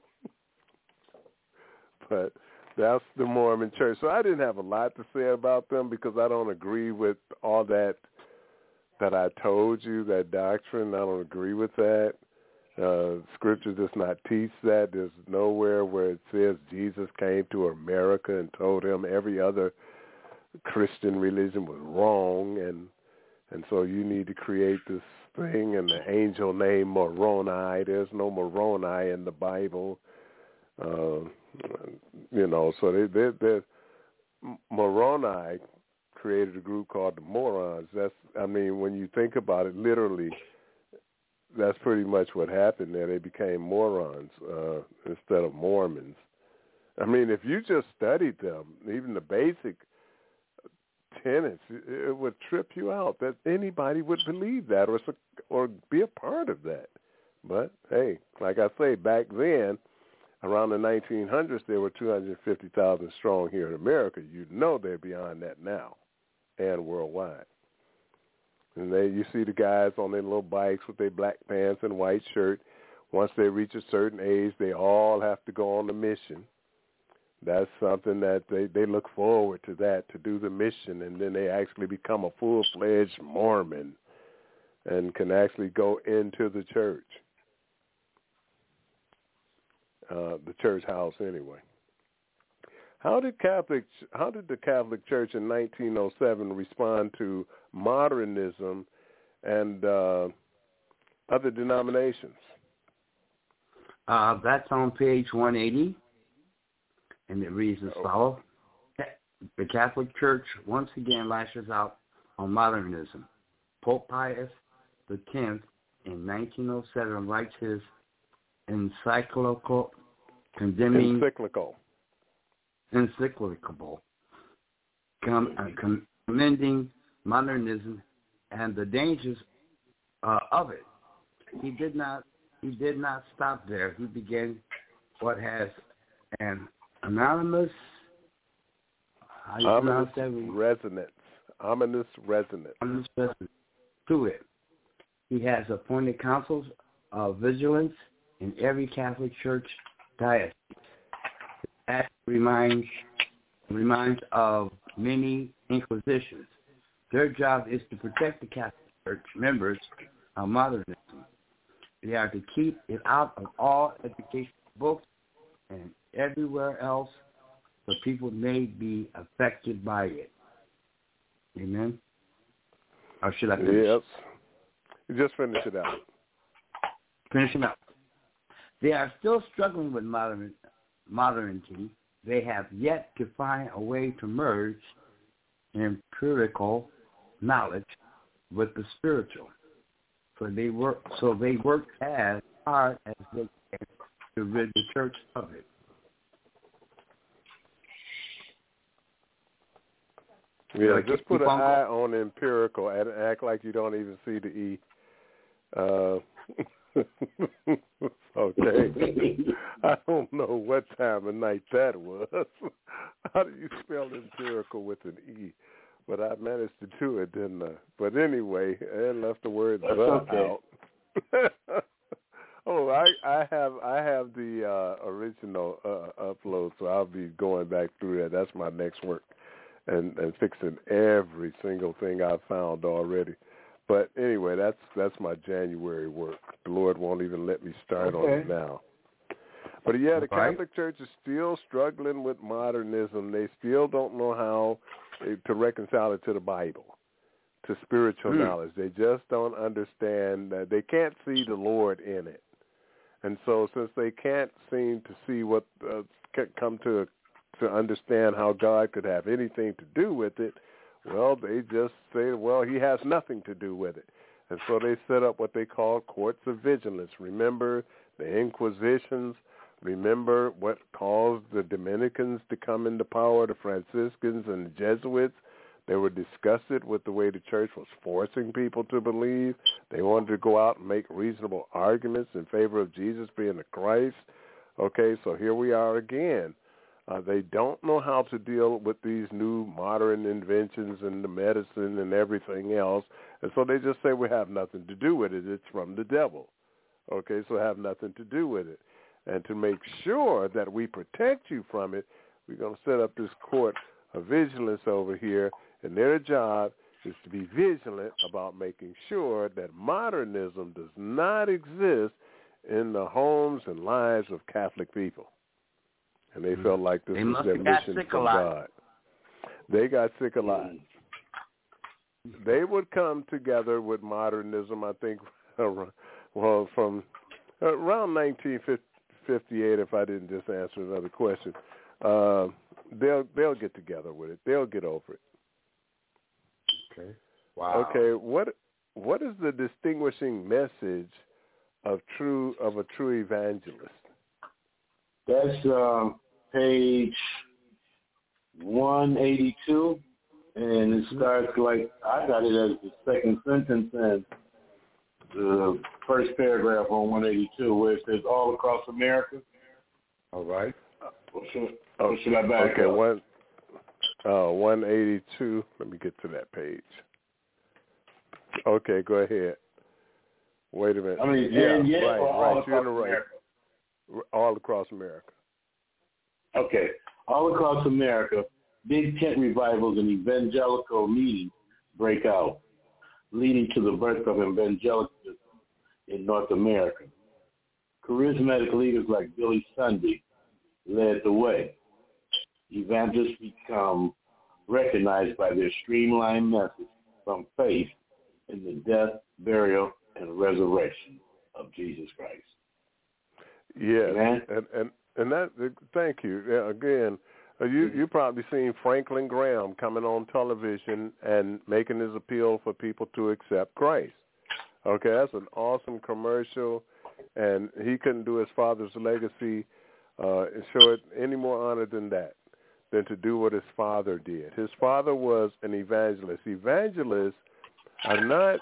But that's the Mormon Church. So I didn't have a lot to say about them because I don't agree with all that that I told you, that doctrine. I don't agree with that. Uh, scripture does not teach that. There's nowhere where it says Jesus came to America and told him every other Christian religion was wrong, and and so you need to create this thing and the angel named Moroni. There's no Moroni in the Bible. Uh, you know, so they, they, they, Moroni created a group called the Morons. That's, I mean, when you think about it, literally, that's pretty much what happened there. They became morons uh, instead of Mormons. I mean, if you just studied them, even the basic tenets, it, it would trip you out that anybody would believe that or or be a part of that. But, hey, like I say, back then, around the nineteen hundreds, there were two hundred fifty thousand strong here in America. You know they're beyond that now and worldwide. And they, you see the guys on their little bikes with their black pants and white shirt. Once they reach a certain age, they all have to go on the mission. That's something that they, they look forward to that, to do the mission, and then they actually become a full-fledged Mormon and can actually go into the church, uh, the church house anyway. How did Catholic? How did the Catholic Church in nineteen oh seven respond to modernism and uh, other denominations? Uh, that's on page one eighty, and it reads as follows. The Catholic Church once again lashes out on modernism. Pope Pius the tenth in nineteen oh seven writes his encyclical condemning encyclical. encyclical, com, uh, commending modernism and the dangers uh, of it. He did not. He did not stop there. He began what has an anonymous, ominous resonance. Ominous resonance. Ominous resonance to it. He has appointed councils of vigilance in every Catholic Church diocese. That reminds reminds of many inquisitions. Their job is to protect the Catholic Church members of modernism. They are to keep it out of all educational books and everywhere else where people may be affected by it. Amen? Or should I finish? Yes. Just finish it out. Finishing up. They are still struggling with modern modernity. They have yet to find a way to merge empirical knowledge with the spiritual. So they work. So they work as hard as they can to rid the church of it. Yeah, just put an eye on empirical and act like you don't even see the E. Uh, okay. I don't know what time of night that was. How do you spell empirical with an E? But I managed to do it, didn't I? But anyway, I left the word "the" okay. out. Oh, I, I have I have the uh, original uh, upload, so I'll be going back through that. That's my next work. And, and fixing every single thing I've found already. But anyway, that's that's my January work. The Lord won't even let me start okay. on it now. But yeah, the Right. Catholic Church is still struggling with modernism. They still don't know how to reconcile it to the Bible, to spiritual mm. knowledge. They just don't understand that they can't see the Lord in it. And so since they can't seem to see what uh, come to a to understand how God could have anything to do with it, well, they just say, well, he has nothing to do with it. And so they set up what they call courts of vigilance. Remember the Inquisitions? Remember what caused the Dominicans to come into power, the Franciscans and the Jesuits? They were disgusted with the way the church was forcing people to believe. They wanted to go out and make reasonable arguments in favor of Jesus being the Christ. Okay, so here we are again. Uh, they don't know how to deal with these new modern inventions and the medicine and everything else. And so they just say we have nothing to do with it. It's from the devil. Okay, so have nothing to do with it. And to make sure that we protect you from it, we're going to set up this court of vigilance over here. And their job is to be vigilant about making sure that modernism does not exist in the homes and lives of Catholic people. And they felt like this they was their mission from God. They got sick a lot. They would come together with modernism, I think, well, from around nineteen fifty-eight, if I didn't just answer another question. Uh, they'll they'll get together with it. They'll get over it. Okay. Wow. Okay. What what is the distinguishing message of true of a true evangelist? That's uh, page one eighty-two, and it starts like, I got it as the second sentence and the first paragraph on one eighty-two, where it says all across America. All right. Or should, or should I back okay, up? one, uh, one eighty-two. Let me get to that page. Okay, go ahead. Wait a minute. I mean, yeah, and yet, right, or all right. You're in across the right. America? All across America. Okay. All across America, big tent revivals and evangelical meetings break out, leading to the birth of evangelicalism in North America. Charismatic leaders like Billy Sunday led the way. Evangelists become recognized by their streamlined message from faith in the death, burial, and resurrection of Jesus Christ. Yes, Amen? and and and that. Thank you. Yeah, again, uh, you you probably seen Franklin Graham coming on television and making his appeal for people to accept Christ. Okay, that's an awesome commercial, and he couldn't do his father's legacy uh, and show it any more honor than that, than to do what his father did. His father was an evangelist. Evangelists are not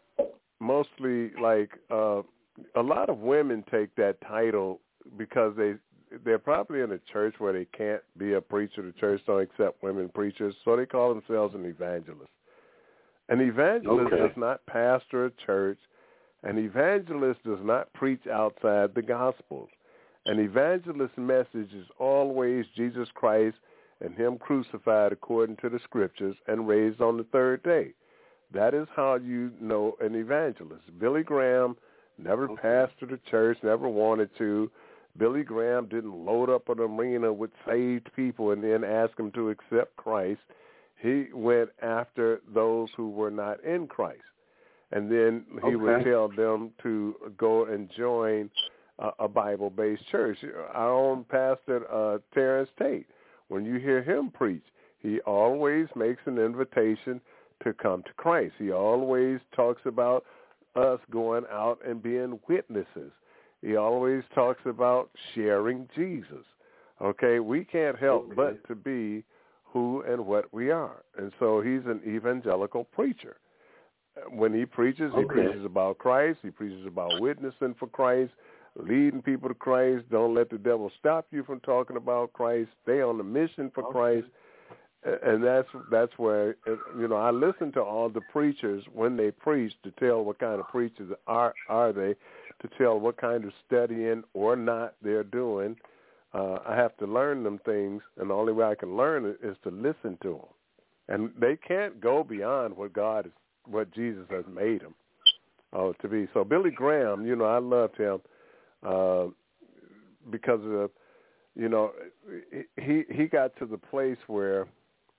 mostly like. Uh, A lot of women take that title because they, they're probably in a church where they can't be a preacher. The church don't accept women preachers, so they call themselves an evangelist. An evangelist Okay. does not pastor a church. An evangelist does not preach outside the Gospels. An evangelist's message is always Jesus Christ and him crucified according to the Scriptures and raised on the third day. That is how you know an evangelist. Billy Graham never Okay. pastored a church, never wanted to. Billy Graham didn't load up an arena with saved people and then ask them to accept Christ. He went after those who were not in Christ. And then he Okay. would tell them to go and join a, a Bible-based church. Our own pastor, uh, Terrence Tate, when you hear him preach, he always makes an invitation to come to Christ. He always talks about us going out and being witnesses. He always talks about sharing Jesus. Okay, we can't help Okay. but to be who and what we are. And so he's an evangelical preacher. When he preaches, he Okay. preaches about Christ. He preaches about witnessing for Christ, leading people to Christ. Don't let the devil stop you from talking about Christ. Stay on the mission for Okay. Christ. And that's that's where, you know, I listen to all the preachers when they preach to tell what kind of preachers are are they, to tell what kind of studying or not they're doing. Uh, I have to learn them things, and the only way I can learn it is to listen to them. And they can't go beyond what God is, what Jesus has made them uh, to be. So Billy Graham, you know, I loved him uh, because of, you know, he he got to the place where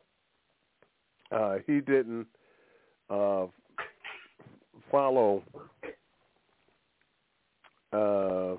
uh, he didn't uh, follow uh,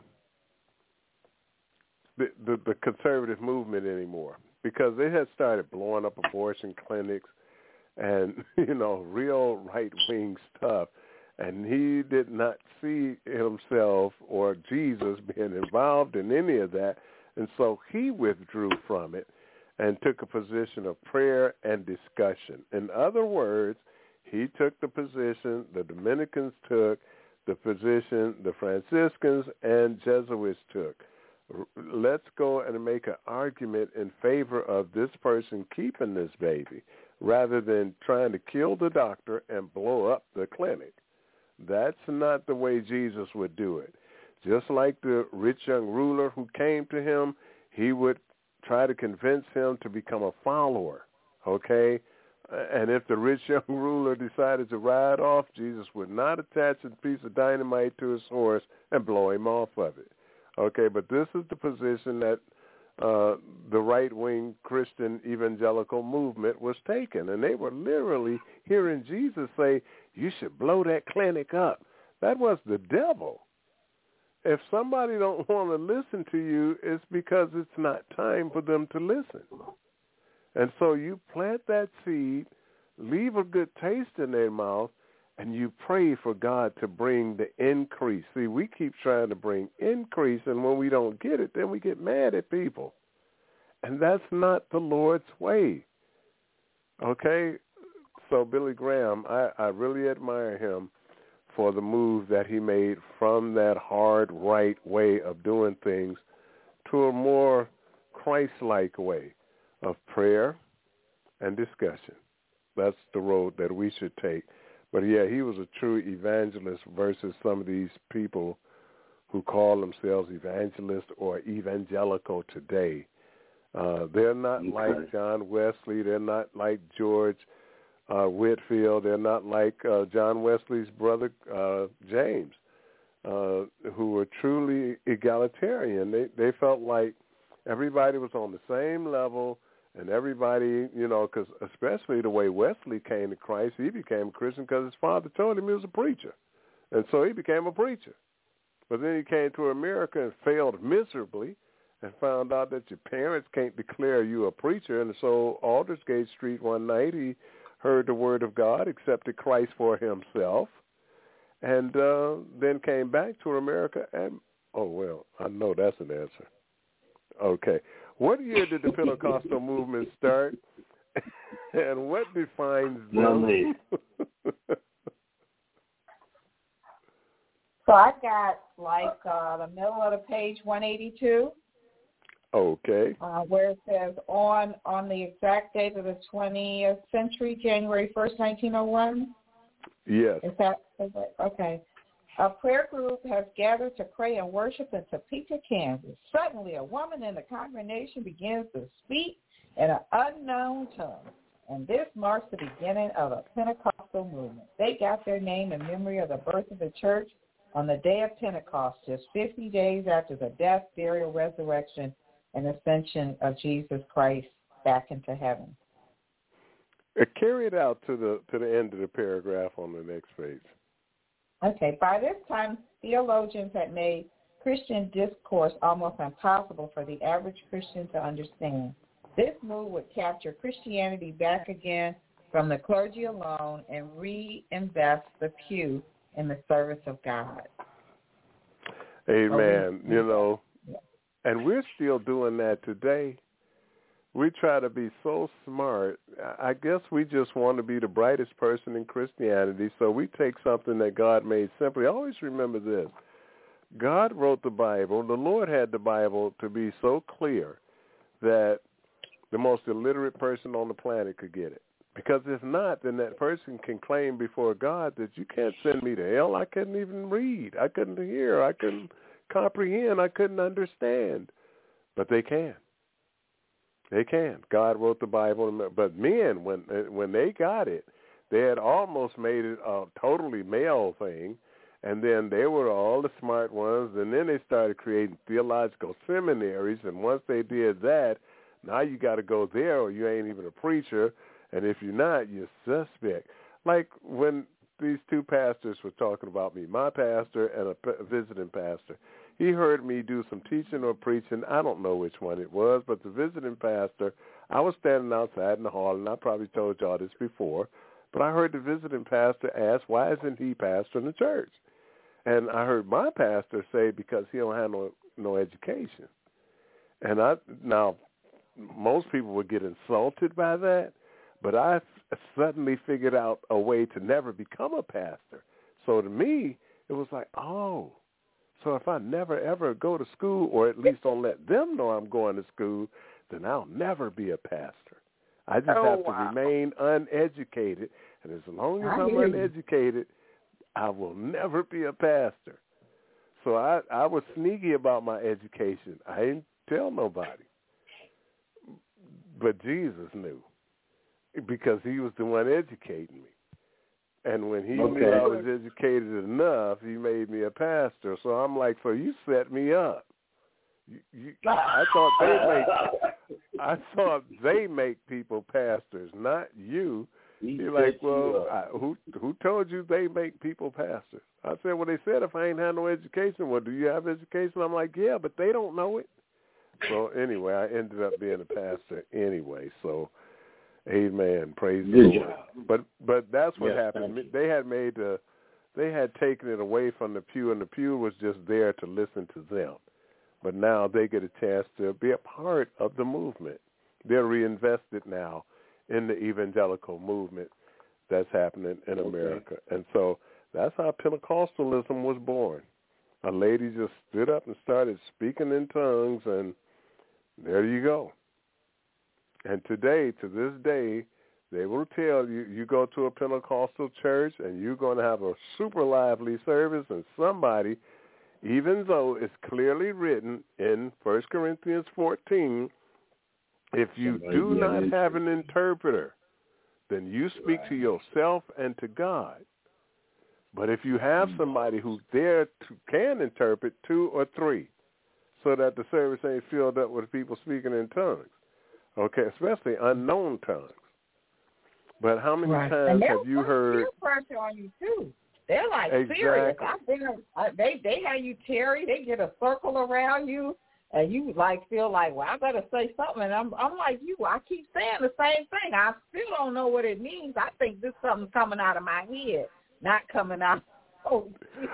the, the the conservative movement anymore, because they had started blowing up abortion clinics and, you know, real right-wing stuff. And he did not see himself or Jesus being involved in any of that. And so he withdrew from it and took a position of prayer and discussion. In other words, he took the position the Dominicans took, the position the Franciscans and Jesuits took. Let's go and make an argument in favor of this person keeping this baby rather than trying to kill the doctor and blow up the clinic. That's not the way Jesus would do it. Just like the rich young ruler who came to him, he would try to convince him to become a follower, okay? And if the rich young ruler decided to ride off, Jesus would not attach a piece of dynamite to his horse and blow him off of it, okay? But this is the position that uh, the right-wing Christian evangelical movement was taking, and they were literally hearing Jesus say, you should blow that clinic up. That was the devil. If somebody don't want to listen to you, it's because it's not time for them to listen. And so you plant that seed, leave a good taste in their mouth, and you pray for God to bring the increase. See, we keep trying to bring increase, and when we don't get it, then we get mad at people. And that's not the Lord's way. Okay? So Billy Graham, I, I really admire him for the move that he made from that hard right way of doing things to a more Christ-like way of prayer and discussion. That's the road that we should take. But, yeah, he was a true evangelist versus some of these people who call themselves evangelists or evangelical today. Uh, they're not Okay. like John Wesley. They're not like George uh, Whitefield. They're not like uh, John Wesley's brother, uh, James, uh, who were truly egalitarian. They, they felt like everybody was on the same level. And everybody, you know, because especially the way Wesley came to Christ, he became a Christian because his father told him he was a preacher. And so he became a preacher. But then he came to America and failed miserably and found out that your parents can't declare you a preacher. And so Aldersgate Street one night, he heard the word of God, accepted Christ for himself, and uh, then came back to America. And, oh, well, I know that's an answer. Okay. What year did the Pentecostal movement start, and what defines them? So I got like uh, the middle of the page one eighty-two. Okay. Uh, where it says on on the exact date of the twentieth century, January first, nineteen oh one. Yes. Is that, is that okay? A prayer group has gathered to pray and worship in Topeka, Kansas. Suddenly, a woman in the congregation begins to speak in an unknown tongue, and this marks the beginning of a Pentecostal movement. They got their name in memory of the birth of the church on the day of Pentecost, just fifty days after the death, burial, resurrection, and ascension of Jesus Christ back into heaven. Uh, carry it out to the to the end of the paragraph on the next page. Okay, by this time, theologians had made Christian discourse almost impossible for the average Christian to understand. This move would capture Christianity back again from the clergy alone and reinvest the pew in the service of God. Amen. You know, and we're still doing that today. We try to be so smart. I guess we just want to be the brightest person in Christianity, so we take something that God made simply. Always remember this. God wrote the Bible. The Lord had the Bible to be so clear that the most illiterate person on the planet could get it. Because if not, then that person can claim before God that you can't send me to hell. I couldn't even read. I couldn't hear. I couldn't comprehend. I couldn't understand. But they can. They can. God wrote the Bible. But men, when when they got it, they had almost made it a totally male thing. And then they were all the smart ones. And then they started creating theological seminaries. And once they did that, now you got to go there or you ain't even a preacher. And if you're not, you're suspect. Like when these two pastors were talking about me, my pastor and a visiting pastor. He heard me do some teaching or preaching. I don't know which one it was, but the visiting pastor, I was standing outside in the hall, and I probably told y'all this before, but I heard the visiting pastor ask, why isn't he pastoring the church? And I heard my pastor say, because he don't have no, no education. And I now, most people would get insulted by that, but I suddenly figured out a way to never become a pastor. So to me, it was like, oh, so if I never, ever go to school, or at least don't let them know I'm going to school, then I'll never be a pastor. I just oh, have to wow. remain uneducated, and as long as I I'm uneducated, I will never be a pastor. So I, I was sneaky about my education. I didn't tell nobody. But Jesus knew, because he was the one educating me. And when he okay. knew I was educated enough, he made me a pastor. So I'm like, so you set me up. You, you, I thought they make, I thought they make people pastors, not you. He You're like, well, you I, who who told you they make people pastors? I said, well, they said if I ain't had no education, well, do you have education? I'm like, yeah, but they don't know it. So anyway, I ended up being a pastor anyway. So. Amen. Praise the Lord. But but that's what yes, happened. They had made the, they had taken it away from the pew, and the pew was just there to listen to them. But now they get a chance to be a part of the movement. They're reinvested now in the evangelical movement that's happening in okay. America. And so that's how Pentecostalism was born. A lady just stood up and started speaking in tongues, and there you go. And today, to this day, they will tell you, you go to a Pentecostal church and you're going to have a super lively service, and somebody, even though it's clearly written in First Corinthians fourteen, if you somebody do not have an interpreter, then you speak right. to yourself and to God. But if you have somebody who's there to can interpret, two or three, so that the service ain't filled up with people speaking in tongues. Okay, especially unknown tongues. But how many right. times have you heard? Pressure on you too. They're like exactly. serious. I've been. I, they they have you Terry. They get a circle around you, and you like feel like, well, I better say something. And I'm I'm like you. I keep saying the same thing. I still don't know what it means. I think this something's coming out of my head, not coming out. Oh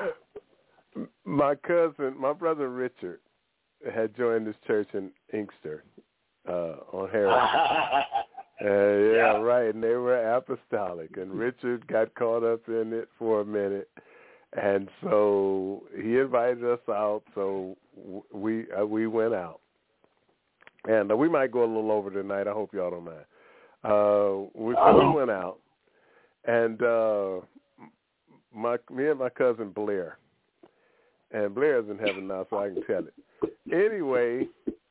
shit. My cousin, my brother Richard, had joined this church in Inkster. Uh, on Harris. uh, yeah, yeah, right. And they were apostolic. And Richard got caught up in it for a minute. And so he invited us out. So we uh, we went out. And uh, we might go a little over tonight. I hope y'all don't mind. Uh, we, so we went out. And uh, my me and my cousin Blair. And Blair's in heaven now, so I can tell it. Anyway,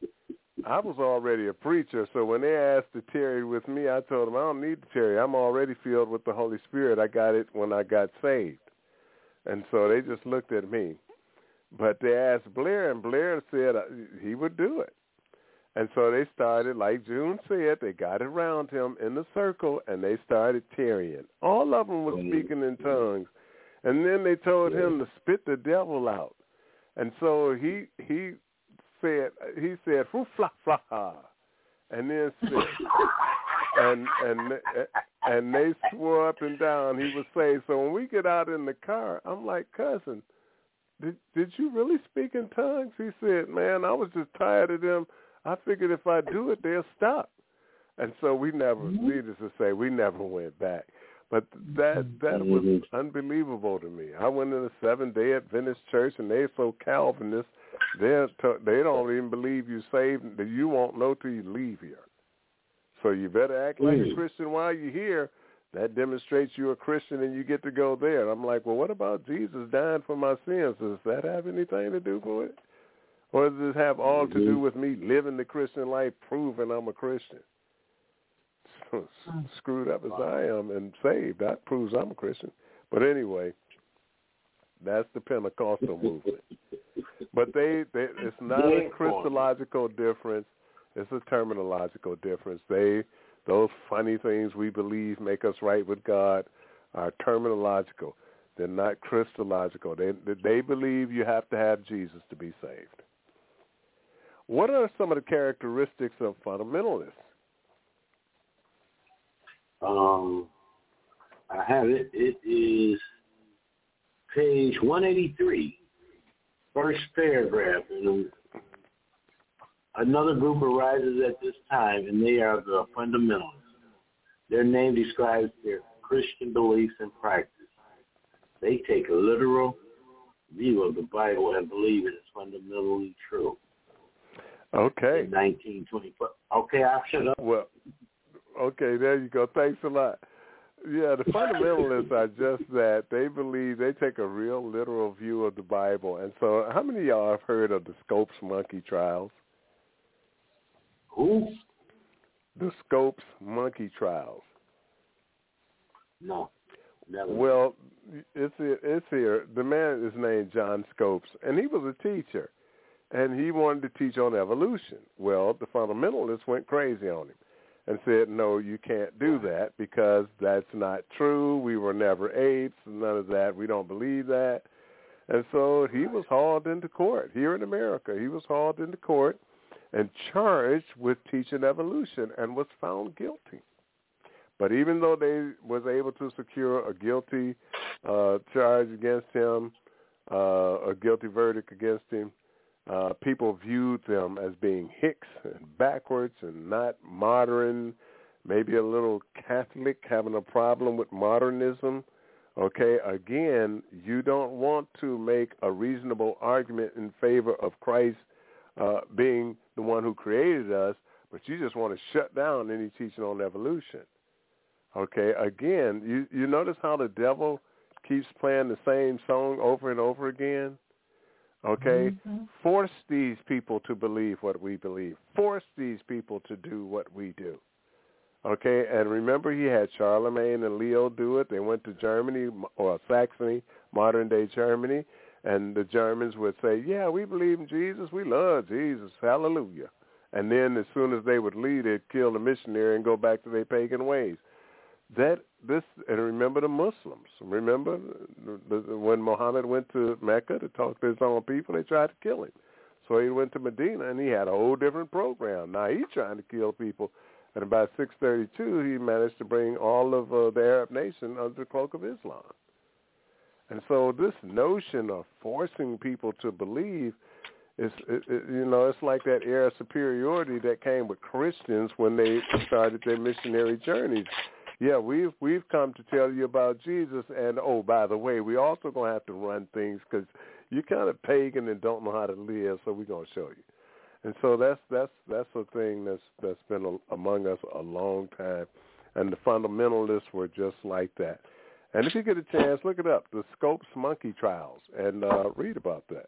I was already a preacher, so when they asked to tarry with me, I told them I don't need to tarry. I'm already filled with the Holy Spirit. I got it when I got saved. And so they just looked at me. But they asked Blair, and Blair said he would do it. And so they started, like June said, they got around him in the circle, and they started tarrying. All of them were speaking in tongues. And then they told him to spit the devil out. And so he he said, he said, foo, fla, fla, and then spit. and, and, and they swore up and down he was saved. So when we get out in the car, I'm like, cousin, Did did you really speak in tongues? He said, man, I was just tired of them. I figured if I do it, they'll stop. And so we never, mm-hmm. needless to say, we never went back. But that that mm-hmm. was unbelievable to me. I went in a Seventh-day Adventist church, and they're so Calvinist, they're t- they don't even believe you saved, that you won't know till you leave here. So you better act like mm-hmm. a Christian while you're here. That demonstrates you're a Christian and you get to go there. And I'm like, well, what about Jesus dying for my sins? Does that have anything to do with it? Or does it have all to do with me living the Christian life, proving I'm a Christian? So, screwed up as I am and saved, that proves I'm a Christian. But anyway, that's the Pentecostal movement. But they, they it's not a Christological difference. It's a terminological difference. They... Those funny things we believe make us right with God are terminological. They're not Christological. They they believe you have to have Jesus to be saved. What are some of the characteristics of fundamentalists? Um, I have it. It is page one eighty-three, first paragraph. And another group arises at this time, and they are the fundamentalists. Their name describes their Christian beliefs and practice. They take a literal view of the Bible and believe it is fundamentally true. Okay. In nineteen twenty-four. Okay, I'll shut up. Well, okay, there you go. Thanks a lot. Yeah, the fundamentalists are just that. They believe, they take a real literal view of the Bible. And so how many of y'all have heard of the Scopes monkey trials? Who? The Scopes monkey trials. No, never. Well, it's here, it's here. The man is named John Scopes, and he was a teacher, and he wanted to teach on evolution. Well, the fundamentalists went crazy on him and said, no, you can't do that because that's not true. We were never apes, none of that. We don't believe that. And so he was hauled into court here in America. He was hauled into court and charged with teaching evolution and was found guilty. But even though they was able to secure a guilty uh, charge against him, uh, a guilty verdict against him, uh, people viewed them as being hicks and backwards and not modern, maybe a little Catholic, having a problem with modernism. Okay, again, you don't want to make a reasonable argument in favor of Christ uh, being the one who created us, but you just want to shut down any teaching on evolution. Okay, again, you, you notice how the devil keeps playing the same song over and over again? Okay, mm-hmm. Force these people to believe what we believe. Force these people to do what we do. Okay, and remember he had Charlemagne and Leo do it. They went to Germany, or Saxony, modern-day Germany, and the Germans would say, yeah, we believe in Jesus. We love Jesus. Hallelujah. And then as soon as they would leave, they'd kill the missionary and go back to their pagan ways. That this and remember the Muslims. Remember the, the, when Muhammad went to Mecca to talk to his own people, they tried to kill him. So he went to Medina, and he had a whole different program. Now he's trying to kill people. And by six thirty-two, he managed to bring all of uh, the Arab nation under the cloak of Islam. And so this notion of forcing people to believe is, it, it, you know, it's like that air of superiority that came with Christians when they started their missionary journeys. Yeah, we've we've come to tell you about Jesus, and oh, by the way, we also gonna have to run things because you're kind of pagan and don't know how to live, so we're gonna show you. And so that's that's that's a thing that's that's been a, among us a long time, and the fundamentalists were just like that. And if you get a chance, look it up, the Scopes monkey trials, and uh, read about that.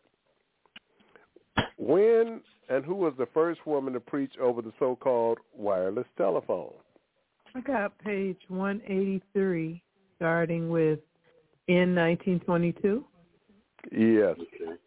When and who was the first woman to preach over the so-called wireless telephone? I got page one eighty-three, starting with in nineteen twenty-two. Yes.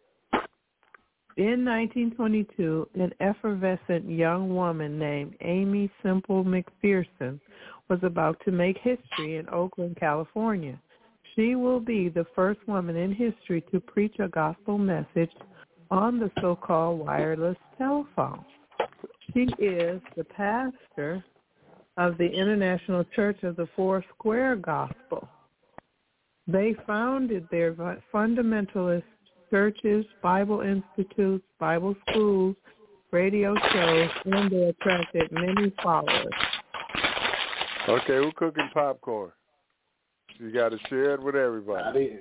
In nineteen twenty-two, an effervescent young woman named Amy Semple McPherson was about to make history in Oakland, California. She will be the first woman in history to preach a gospel message on the so-called wireless telephone. She is the pastor of the International Church of the Four Square Gospel. They founded their fundamentalist churches, Bible institutes, Bible schools, radio shows, and they attracted many followers. Okay, we're cooking popcorn. You got to share it with everybody.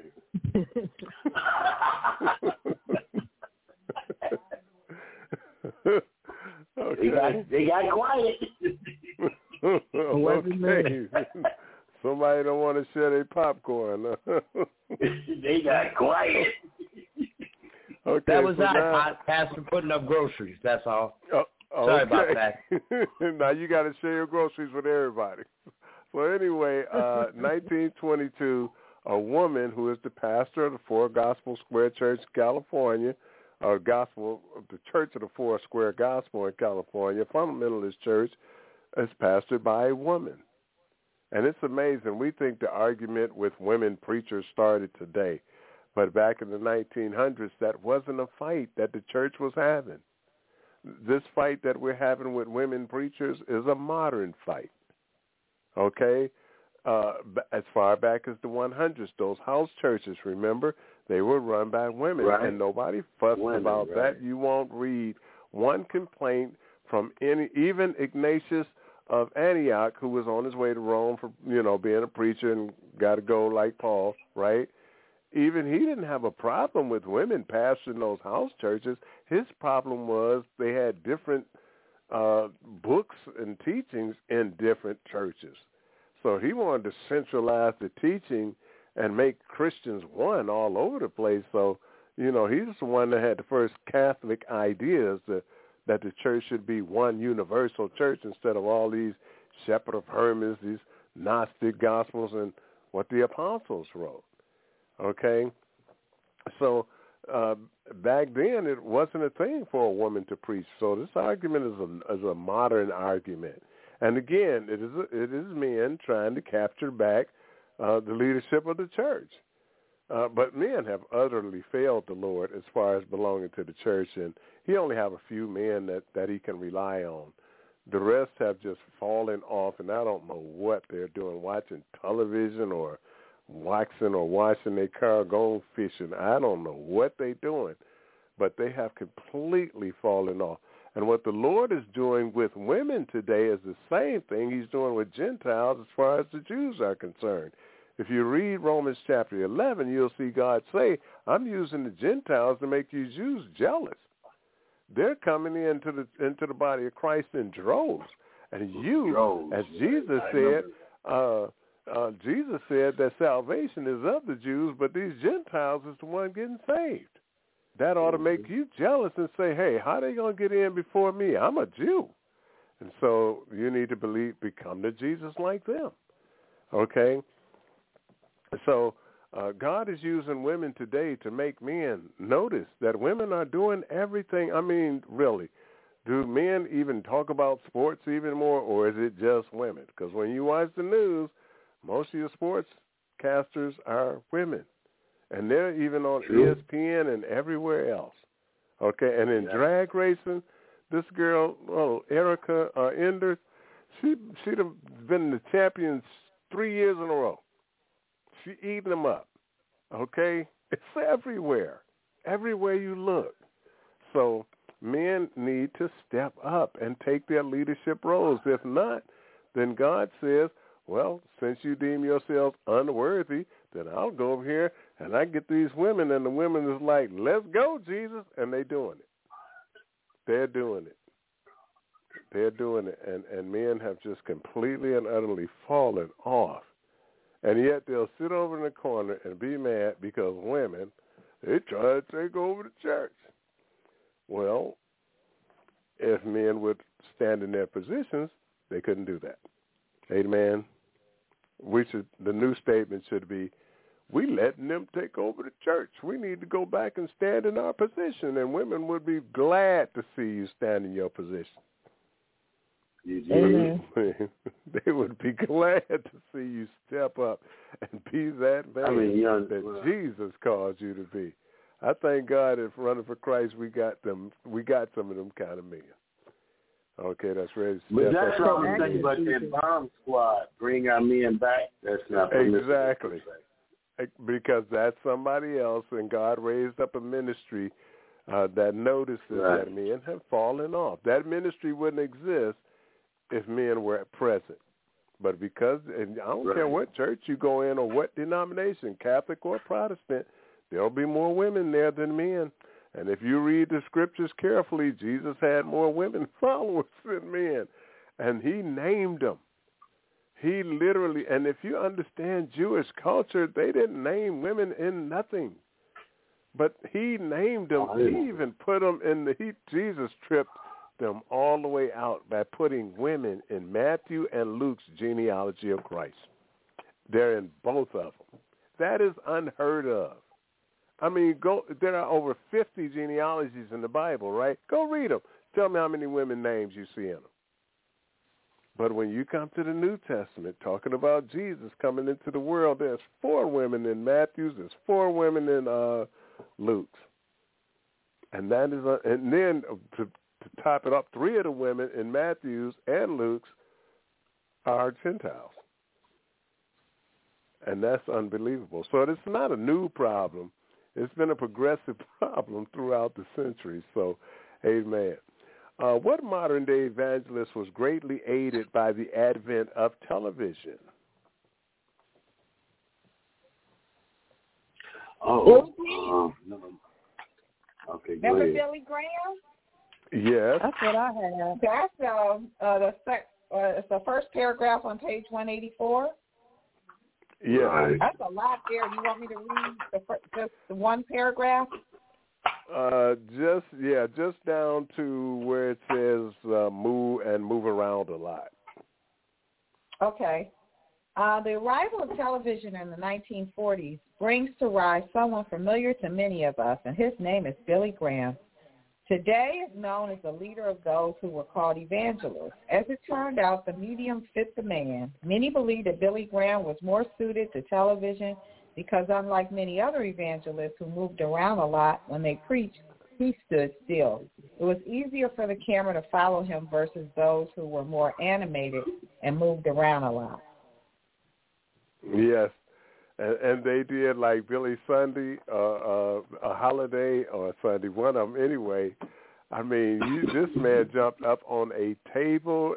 Okay. They got, they got quiet. Okay. Somebody don't want to share their popcorn. They got quiet. Okay, that was so I, now, Pastor, putting up groceries. That's all. Oh, Sorry okay. about that. Now you got to share your groceries with everybody. So anyway, uh, nineteen twenty-two, a woman who is the pastor of the Four Gospel Square Church, California, or Gospel, the Church of the Four Square Gospel in California, fundamentalist church, is pastored by a woman. And it's amazing. We think the argument with women preachers started today. But back in the nineteen hundreds, that wasn't a fight that the church was having. This fight that we're having with women preachers is a modern fight, okay? Uh, as far back as the one hundreds, those house churches, remember, they were run by women, right. and nobody fussed women, about right. that. You won't read one complaint from any, even Ignatius of Antioch, who was on his way to Rome for, you know, being a preacher and got to go like Paul, right? Even he didn't have a problem with women pastoring those house churches. His problem was they had different uh, books and teachings in different churches. So he wanted to centralize the teaching and make Christians one all over the place. So, you know, he's the one that had the first Catholic ideas that, that the church should be one universal church instead of all these Shepherd of Hermas, these Gnostic Gospels, and what the apostles wrote. Okay, so uh, back then it wasn't a thing for a woman to preach. So this argument is a, is a modern argument, and again, it is a, it is men trying to capture back uh, the leadership of the church. Uh, but men have utterly failed the Lord as far as belonging to the church, and he only have a few men that, that he can rely on. The rest have just fallen off, and I don't know what they're doing, watching television or waxing or washing their car, going fishing. I don't know what they're doing, but they have completely fallen off. And what the Lord is doing with women today is the same thing he's doing with Gentiles as far as the Jews are concerned. If you read Romans chapter eleven, you'll see God say, I'm using the Gentiles to make you Jews jealous. They're coming into the into the body of Christ in droves. And you, droves. as Jesus said, uh, Uh, Jesus said that salvation is of the Jews, but these Gentiles is the one getting saved. That ought to make you jealous and say, hey, how are they going to get in before me? I'm a Jew. And so you need to believe, become the Jesus like them. Okay? So uh, God is using women today to make men notice that women are doing everything. I mean, really, do men even talk about sports even more, or is it just women? Because when you watch the news, most of your sports casters are women, and they're even on True. E S P N and everywhere else. Okay, and in yeah. drag racing, this girl, oh, Erica uh, Enders, she she'd have been the champion three years in a row. She eating them up. Okay, it's everywhere, everywhere you look. So men need to step up and take their leadership roles. If not, then God says, well, since you deem yourselves unworthy, then I'll go over here and I get these women, and the women is like, let's go, Jesus, and they're doing it. They're doing it. They're doing it, and, and men have just completely and utterly fallen off. And yet they'll sit over in the corner and be mad because women, they try to take over the church. Well, if men would stand in their positions, they couldn't do that. Amen. We should. The new statement should be, we letting them take over the church. We need to go back and stand in our position, and women would be glad to see you stand in your position. Amen. They would be glad to see you step up and be that man I mean, young, that well, Jesus calls you to be. I thank God if running for Christ, we got them. We got some of them kind of men. Okay, that's ready. To but step that's up. what I'm thinking about that bomb squad. Bring our men back. That's not exactly because that's somebody else, and God raised up a ministry uh, that notices right. that men have fallen off. That ministry wouldn't exist if men were present. But because, and I don't right. care what church you go in or what denomination, Catholic or Protestant, there'll be more women there than men. And if you read the scriptures carefully, Jesus had more women followers than men. And he named them. He literally, and if you understand Jewish culture, they didn't name women in nothing. But he named them. He even put them in the, he, Jesus tripped them all the way out by putting women in Matthew and Luke's genealogy of Christ. They're in both of them. That is unheard of. I mean, go. There are over fifty genealogies in the Bible, right? Go read them. Tell me how many women names you see in them. But when you come to the New Testament, talking about Jesus coming into the world, there's four women in Matthew's, there's four women in uh, Luke's. And that is, uh, and then to, to top it up, three of the women in Matthew's and Luke's are Gentiles. And that's unbelievable. So it's not a new problem. It's been a progressive problem throughout the centuries. So, amen. Uh, what modern-day evangelist was greatly aided by the advent of television? Oh, uh, no. Okay, go Remember ahead. Billy Graham? Yes. That's what I have. That's uh, uh, the sec- uh, it's the first paragraph on page one eighty-four. Yeah. Right. That's a lot there. You want me to read the first, just the one paragraph? Uh, just yeah, just down to where it says uh, move and move around a lot. Okay. Uh, the arrival of television in the nineteen forties brings to rise someone familiar to many of us, and his name is Billy Graham. Today is known as the leader of those who were called evangelists. As it turned out, the medium fit the man. Many believe that Billy Graham was more suited to television because unlike many other evangelists who moved around a lot when they preached, he stood still. It was easier for the camera to follow him versus those who were more animated and moved around a lot. Yes. And, and they did like Billy Sunday, uh, uh, a holiday or Sunday, one of them anyway. I mean, you, this man jumped up on a table,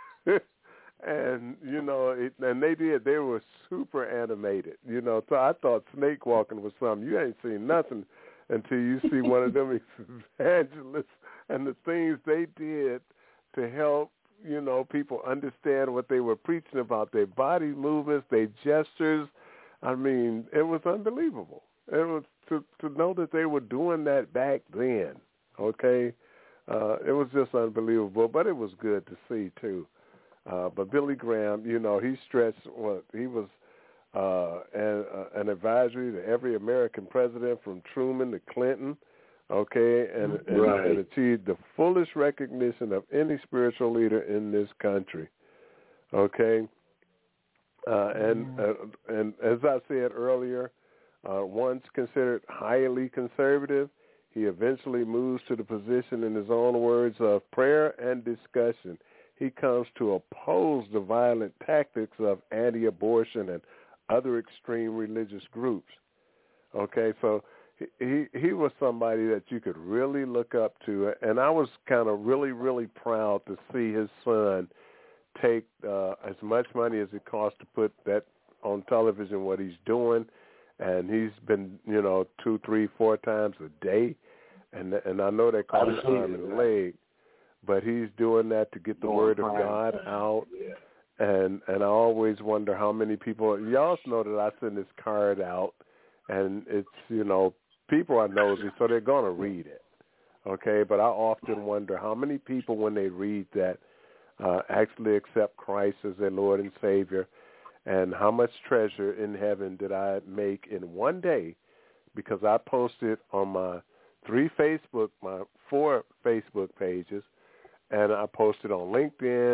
and you know, it, and they did. They were super animated, you know. So I thought snake walking was something. You ain't seen nothing until you see one of them evangelists and the things they did to help, you know, people understand what they were preaching about. Their body movements, their gestures. I mean, it was unbelievable. It was to, to know that they were doing that back then, okay? Uh, it was just unbelievable, but it was good to see, too. Uh, but Billy Graham, you know, he stretched what he was uh, an, uh, an advisory to every American president from Truman to Clinton, okay, and, and, right. and achieved the fullest recognition of any spiritual leader in this country, okay? Uh, and uh, and as I said earlier, uh, once considered highly conservative, he eventually moves to the position, in his own words, of prayer and discussion. He comes to oppose the violent tactics of anti-abortion and other extreme religious groups. Okay, so he, he he was somebody that you could really look up to, and I was kind of really, really proud to see his son take uh, as much money as it costs to put that on television, what he's doing, and he's been, you know, two, three, four times a day, and and I know they call it arm and leg, but he's doing that to get the Going word of prime. God out, and and I always wonder how many people, y'all know that I send this card out, and it's, you know, people are nosy, so they're going to read it, okay, but I often wonder how many people, when they read that, Uh, actually accept Christ as their Lord and Savior, and how much treasure in heaven did I make in one day, because I posted on my three Facebook, my four Facebook pages, and I posted on LinkedIn,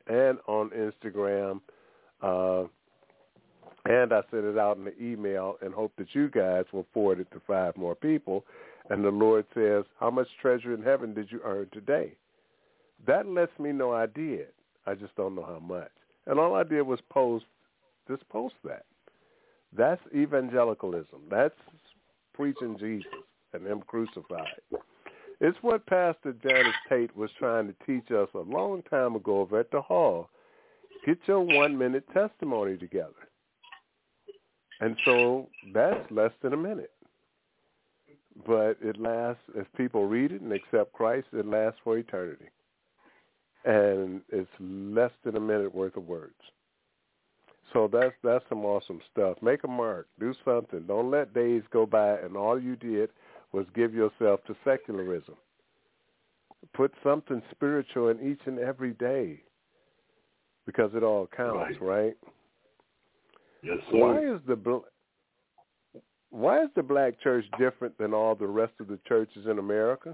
and on Instagram. Uh, and I sent it out in the email and hope that you guys will forward it to five more people. And the Lord says, how much treasure in heaven did you earn today? That lets me know I did. I just don't know how much. And all I did was post, just post that. That's evangelicalism. That's preaching Jesus and Him crucified. It's what Pastor Janice Tate was trying to teach us a long time ago over at the hall. Get your one-minute testimony together. And so that's less than a minute. But it lasts, if people read it and accept Christ, it lasts for eternity. And it's less than a minute worth of words. So that's that's some awesome stuff. Make a mark. Do something. Don't let days go by and all you did was give yourself to secularism. Put something spiritual in each and every day because it all counts, right? right? Yes, sir. Why is the why is the black church different than all the rest of the churches in America?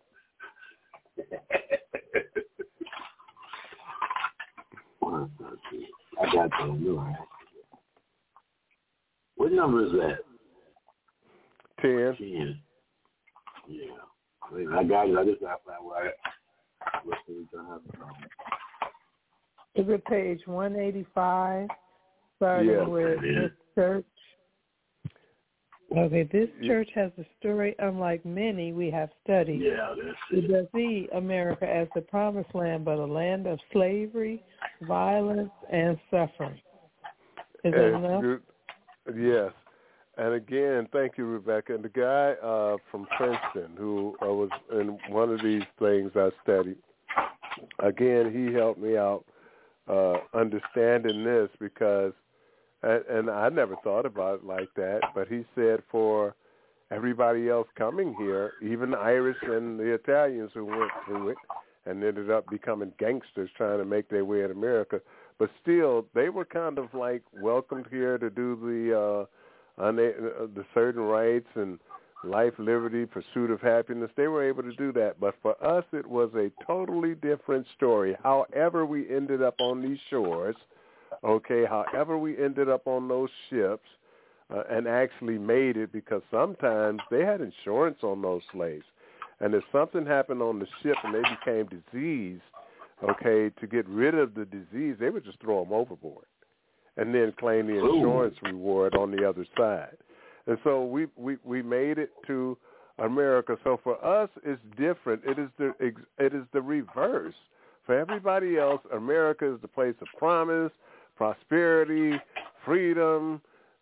I got that new one. What number is that? Ten. Ten. Yeah. I, mean, I got it. I just got that right. Is it page one eighty-five, starting yeah, with this church? Okay, this church has a story unlike many we have studied. Yeah, that's it. It does see America as the promised land, but a land of slavery, violence, and suffering. Is that and enough? Good. Yes. And again, thank you, Rebecca. And the guy uh, from Princeton who uh, was in one of these things I studied, again, he helped me out uh, understanding this because And, and I never thought about it like that, but he said for everybody else coming here, even the Irish and the Italians who went through it and ended up becoming gangsters trying to make their way in America, but still they were kind of like welcomed here to do the uh, una- the certain rights and life, liberty, pursuit of happiness. They were able to do that, but for us it was a totally different story. However we ended up on these shores, okay, however we ended up on those ships uh, and actually made it, because sometimes they had insurance on those slaves. And if something happened on the ship and they became diseased, okay, to get rid of the disease, they would just throw them overboard and then claim the insurance Ooh. reward on the other side. And so we, we, we made it to America. So for us, it's different. It is the it is the reverse. For everybody else, America is the place of promise, prosperity, freedom,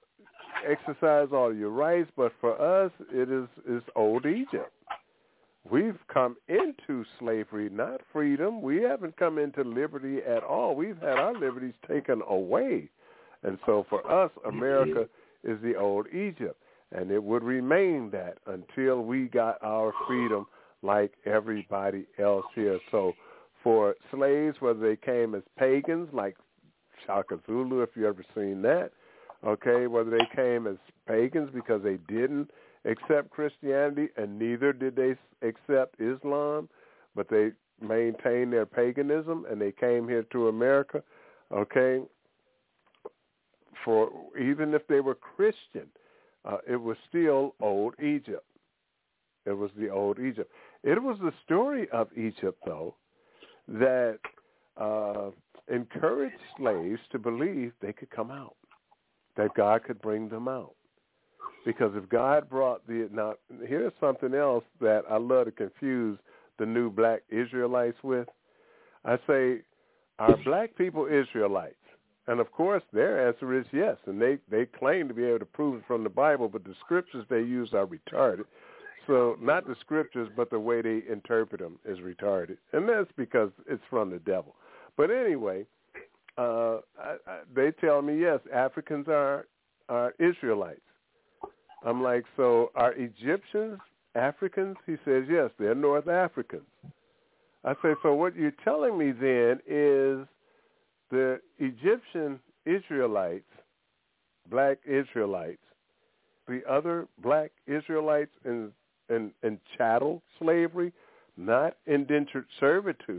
exercise all your rights. But for us, it is, is old Egypt. We've come into slavery, not freedom. We haven't come into liberty at all. We've had our liberties taken away. And so for us, America is the old Egypt. And it would remain that until we got our freedom like everybody else here. So for slaves, whether they came as pagans like Shaka Zulu, if you ever seen that, okay, whether they came as pagans because they didn't accept Christianity and neither did they accept Islam, but they maintained their paganism and they came here to America, okay, for even if they were Christian, uh, it was still old Egypt. It was the old Egypt. It was the story of Egypt, though, that uh, encouraged slaves to believe they could come out, that God could bring them out. Because if God brought the, now here's something else that I love to confuse the new black Israelites with. I say, are black people Israelites? And of course their answer is yes, and they, they claim to be able to prove it from the Bible, but the scriptures they use are retarded. So not the scriptures, but the way they interpret them is retarded. And that's because it's from the devil. But anyway, uh, I, I, they tell me, yes, Africans are, are Israelites. I'm like, so are Egyptians Africans? He says, yes, they're North Africans. I say, so what you're telling me then is the Egyptian Israelites, black Israelites, the other black Israelites in, in, in chattel slavery, not indentured servitude,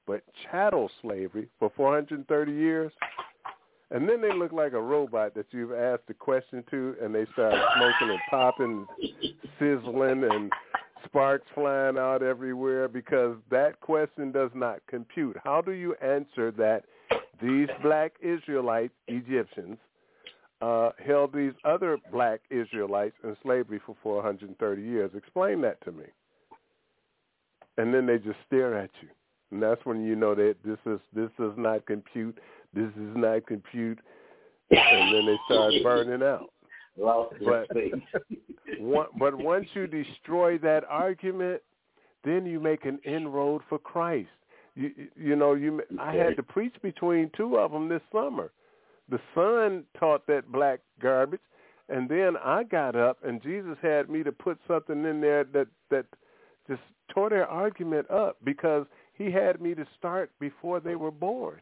but chattel slavery for four hundred thirty years. And then they look like a robot that you've asked a question to, and they start smoking and popping, sizzling, and sparks flying out everywhere because that question does not compute. How do you answer that these black Israelites, Egyptians, uh, held these other black Israelites in slavery for four hundred thirty years? Explain that to me. And then they just stare at you. And that's when you know that this is this does not compute, this is not compute, and then they start burning out. But, one, but once you destroy that argument, then you make an inroad for Christ. You, you know, you. I had to preach between two of them this summer. The son taught that black garbage, and then I got up, and Jesus had me to put something in there that, that just tore their argument up because he had me to start before they were born.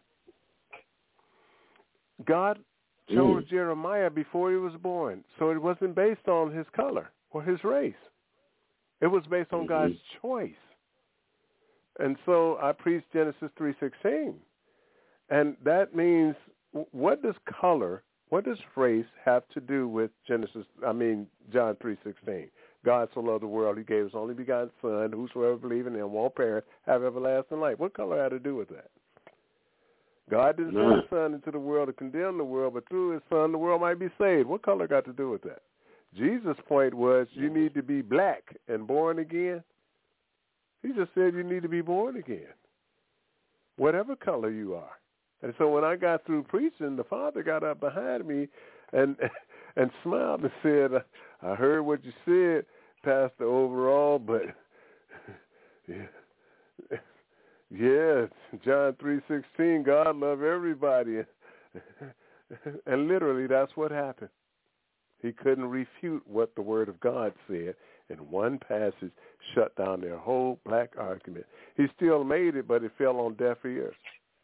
God chose mm. Jeremiah before he was born, so it wasn't based on his color or his race. It was based on mm-hmm. God's choice. And so I preached Genesis three sixteen, and that means what does color, what does race have to do with Genesis? I mean John three sixteen. God so loved the world, he gave his only begotten Son, whosoever believes in him won't perish, have everlasting life. What color had to do with that? God didn't send his Son into the world to condemn the world, but through his Son the world might be saved. What color got to do with that? Jesus' point was you need to be black and born again. He just said you need to be born again, whatever color you are. And so when I got through preaching, the Father got up behind me and and smiled and said, I heard what you said, Pastor Overall, but yeah, yeah John three sixteen, God love everybody. And literally that's what happened. He couldn't refute what the Word of God said. In one passage, shut down their whole black argument. He still made it, but it fell on deaf ears.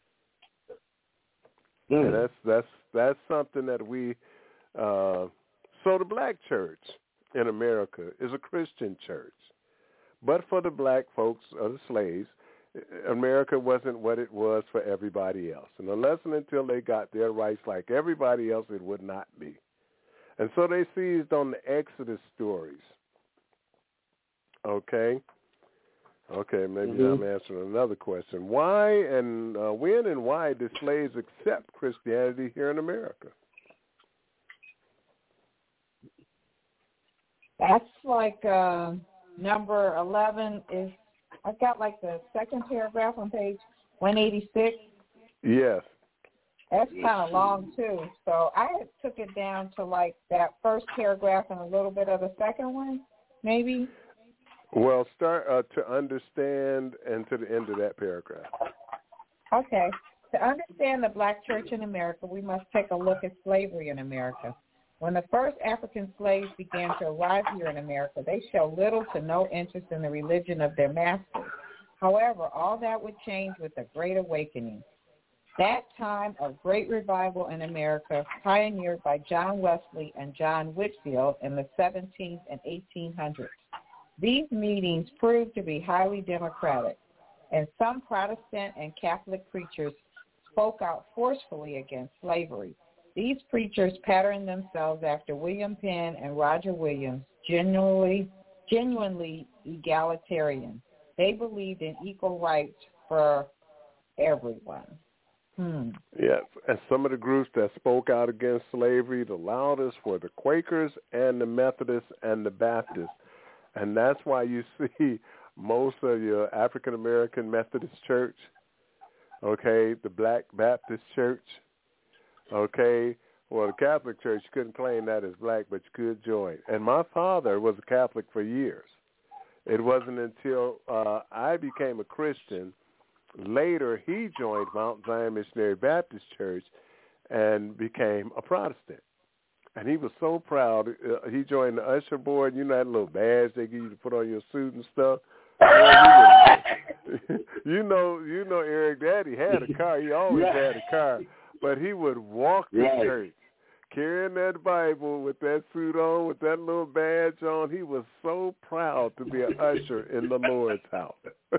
Mm. And that's that's that's something that we. Uh, so the black church in America is a Christian church, but for the black folks or the slaves, America wasn't what it was for everybody else. And unless and until they got their rights like everybody else, it would not be. And so they seized on the Exodus stories. Okay. Okay, maybe mm-hmm. I'm answering another question. Why and uh, when and why did slaves accept Christianity here in America? That's like uh, number eleven is, I've got like the second paragraph on page one eighty-six. Yes. That's kind of long, too. So I took it down to like that first paragraph and a little bit of the second one, maybe. Well, start uh, to understand and to the end of that paragraph. Okay. To understand the black church in America, we must take a look at slavery in America. When the first African slaves began to arrive here in America, they showed little to no interest in the religion of their masters. However, all that would change with the Great Awakening. That time of great revival in America, pioneered by John Wesley and John Whitefield in the seventeenth and eighteen hundreds. These meetings proved to be highly democratic, and some Protestant and Catholic preachers spoke out forcefully against slavery. These preachers patterned themselves after William Penn and Roger Williams, genuinely, genuinely egalitarian. They believed in equal rights for everyone. Hmm. Yes, and some of the groups that spoke out against slavery, the loudest were the Quakers and the Methodists and the Baptists. And that's why you see most of your African-American Methodist church, okay, the Black Baptist church, okay, well, the Catholic church, you couldn't claim that as black, but you could join. And my father was a Catholic for years. It wasn't until uh, I became a Christian, later he joined Mount Zion Missionary Baptist Church and became a Protestant. And he was so proud. Uh, he joined the usher board. You know that little badge they give you to put on your suit and stuff. you know, you know, Eric Daddy had a car. He always had a car, but he would walk to right. church carrying that Bible with that suit on, with that little badge on. He was so proud to be an usher in the Lord's house.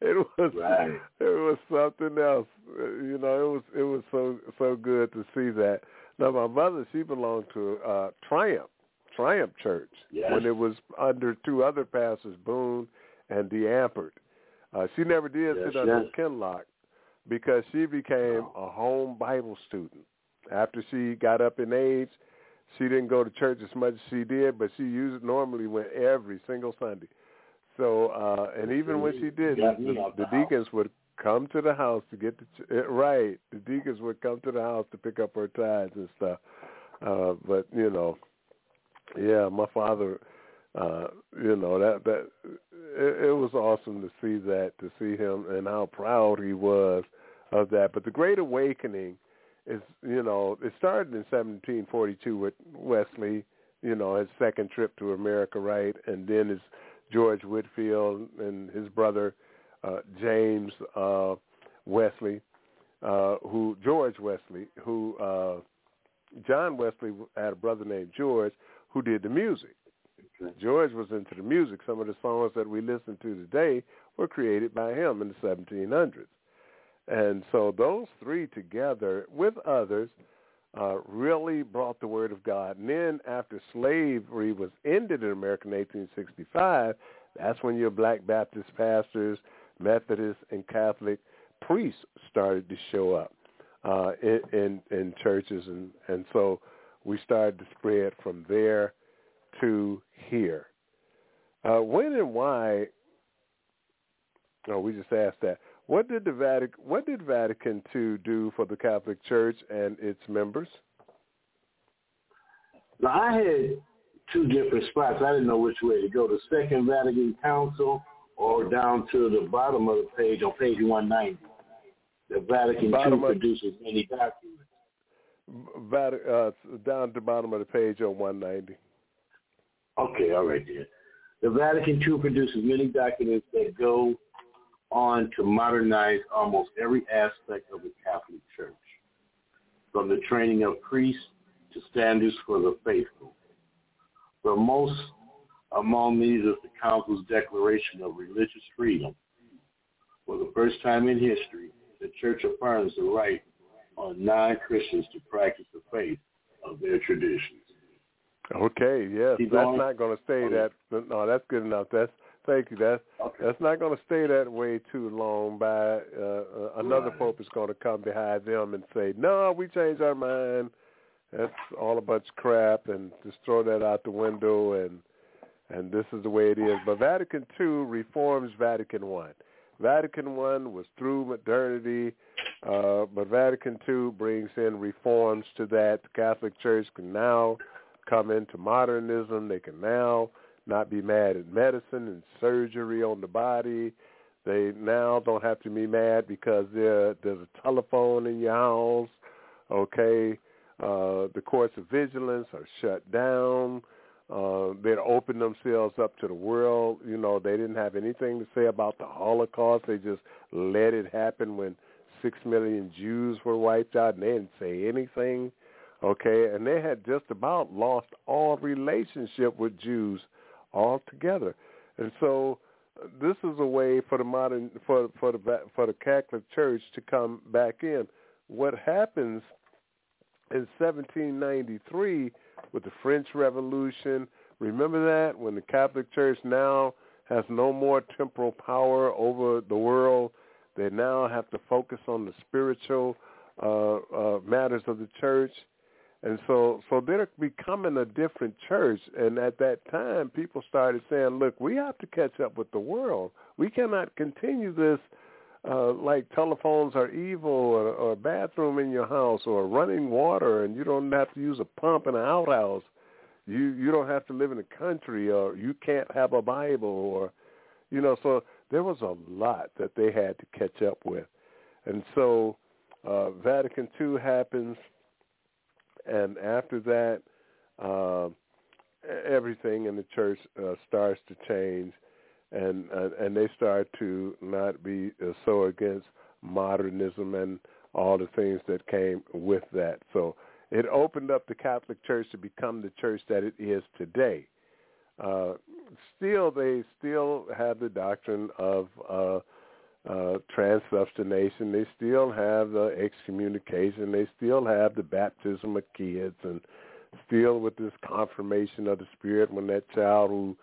it was right. it was something else. You know, it was it was so so good to see that. Now my mother, she belonged to uh, Triumph Triumph Church yes. when it was under two other pastors, Boone and DeAmpert. Uh, she never did yes, sit under yes. Kinlock because she became a home Bible student. After she got up in age, she didn't go to church as much as she did, but she used normally went every single Sunday. So, uh, and even when she did, the, the, the deacons would come to the house to get the ch- right. The deacons would come to the house to pick up her tithes and stuff. Uh, but you know, yeah, my father, uh, you know that that it, it was awesome to see that, to see him and how proud he was of that. But the Great Awakening is, you know, it started in seventeen forty-two with Wesley, you know, his second trip to America, right, and then his George Whitefield and his brother uh, James uh, Wesley, uh, who George Wesley, who uh, John Wesley had a brother named George who did the music. Okay. George was into the music. Some of the songs that we listen to today were created by him in the seventeen hundreds. And so those three together with others uh, really brought the word of God. And then after slavery was ended in America in eighteen sixty-five, that's when your black Baptist pastors, Methodist, and Catholic priests started to show up uh, in, in, in churches. And, and so we started to spread from there to here. Uh, when and why, oh, we just asked that. What did the Vatican, what did Vatican two do for the Catholic Church and its members? Now, I had two different spots. I didn't know which way to go, the Second Vatican Council or down to the bottom of the page on page one ninety. The Vatican two produces many documents. Vatican, uh, down to the bottom of the page on one ninety. Okay, all right then. The Vatican two produces many documents that go on to modernize almost every aspect of the Catholic Church, from the training of priests to standards for the faithful. But most among these is the Council's Declaration of Religious Freedom. For the first time in history, the Church affirms the right on non-Christians to practice the faith of their traditions. Okay, yes, Keep that's going. not going to stay that. No, that's good enough. That's Thank you. That's okay. that's not going to stay that way too long. By uh, uh, another right. pope is going to come behind them and say, "No, we changed our mind. That's all a bunch of crap," and just throw that out the window. And and this is the way it is. But Vatican two reforms Vatican one. Vatican one was through modernity, uh, but Vatican two brings in reforms to that. The Catholic Church can now come into modernism. They can now not be mad at medicine and surgery on the body. They now don't have to be mad because there there's a telephone in your house. Okay, uh, the courts of vigilance are shut down. Uh, they'd open themselves up to the world. You know, they didn't have anything to say about the Holocaust. They just let it happen when six million Jews were wiped out, and they didn't say anything. Okay, and they had just about lost all relationship with Jews altogether. And so this is a way for the modern for for the for the Catholic Church to come back in. What happens in seventeen ninety-three with the French Revolution? Remember that, when the Catholic Church now has no more temporal power over the world, they now have to focus on the spiritual uh, uh, matters of the church. And so so they're becoming a different church. And at that time, people started saying, look, we have to catch up with the world. We cannot continue this uh, like telephones are evil, or, or a bathroom in your house, or running water, and you don't have to use a pump in an outhouse. You, you don't have to live in the country, or you can't have a Bible, or, you know, so there was a lot that they had to catch up with. And so uh, Vatican two happens. And after that, uh, everything in the church uh, starts to change, and uh, and they start to not be uh, so against modernism and all the things that came with that. So it opened up the Catholic Church to become the church that it is today. Uh, still, they still have the doctrine of uh, uh, transubstantiation. They still have the excommunication. They still have the baptism of kids, and still with this confirmation of the Spirit when that child who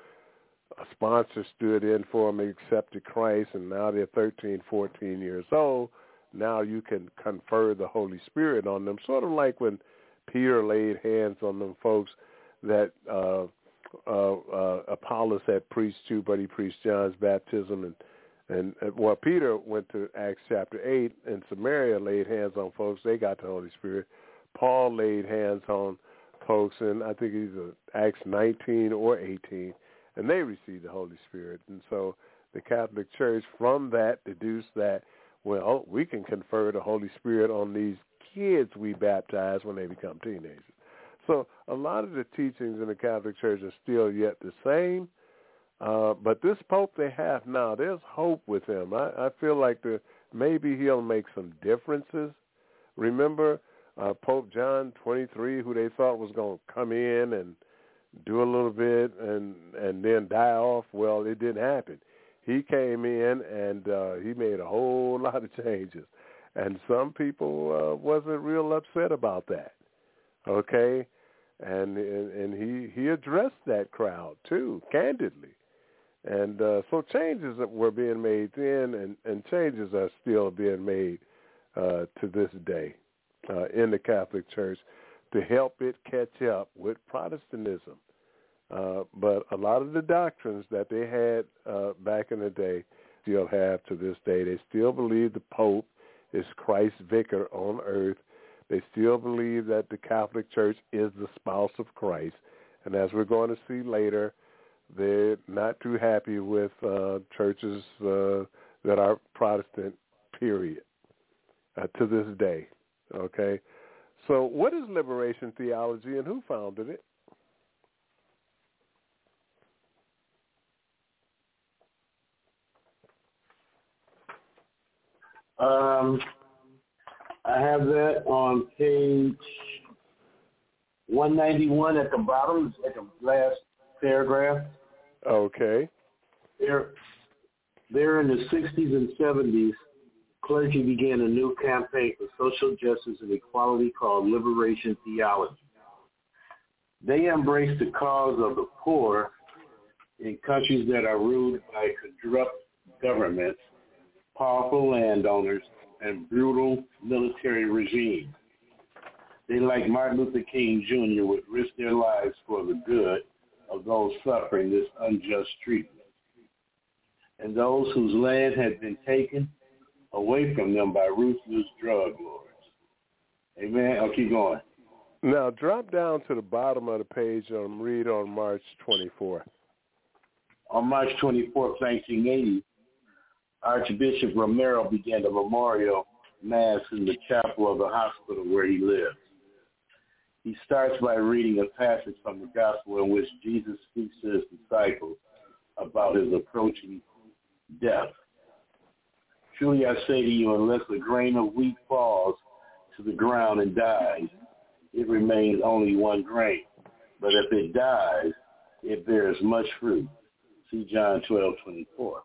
a sponsor stood in for them accepted Christ, and now they're thirteen, fourteen years old. Now you can confer the Holy Spirit on them, sort of like when Peter laid hands on them folks that uh, uh, uh, Apollos had preached to, but he preached John's baptism. And, and, and well, Peter went to Acts chapter eight in Samaria, laid hands on folks. They got the Holy Spirit. Paul laid hands on folks in, I think either Acts nineteen or eighteen, and they received the Holy Spirit. And so the Catholic Church from that deduced that, well, we can confer the Holy Spirit on these kids we baptize when they become teenagers. So a lot of the teachings in the Catholic Church are still yet the same, uh, but this Pope they have now, there's hope with him. I, I feel like the, maybe he'll make some differences. Remember uh, Pope John twenty-three, who they thought was going to come in and do a little bit and, and then die off? Well, it didn't happen. He came in and uh, he made a whole lot of changes. And some people uh, wasn't real upset about that, okay? And and, and he, he addressed that crowd, too, candidly. And uh, so changes were being made then, and, and changes are still being made uh, to this day uh, in the Catholic Church to help it catch up with Protestantism. Uh, but a lot of the doctrines that they had uh, back in the day still have to this day. They still believe the Pope is Christ's vicar on earth. They still believe that the Catholic Church is the spouse of Christ. And as we're going to see later, they're not too happy with uh, churches uh, that are Protestant, period, uh, to this day. Okay? So what is liberation theology and who founded it? Um, I have that on page one ninety-one at the bottom, at the last paragraph. Okay. There, there in the sixties and seventies, clergy began a new campaign for social justice and equality called liberation theology. They embraced the cause of the poor in countries that are ruled by corrupt governments, powerful landowners, and brutal military regimes. They, like Martin Luther King Junior, would risk their lives for the good of those suffering this unjust treatment, and those whose land had been taken away from them by ruthless drug lords. Amen. I'll keep going. Now, drop down to the bottom of the page and read on March twenty-fourth. On March twenty-fourth, nineteen eighty, Archbishop Romero began a memorial mass in the chapel of the hospital where he lived. He starts by reading a passage from the gospel in which Jesus speaks to his disciples about his approaching death. Truly I say to you, unless a grain of wheat falls to the ground and dies, it remains only one grain. But if it dies, it bears much fruit. See John twelve twenty-four.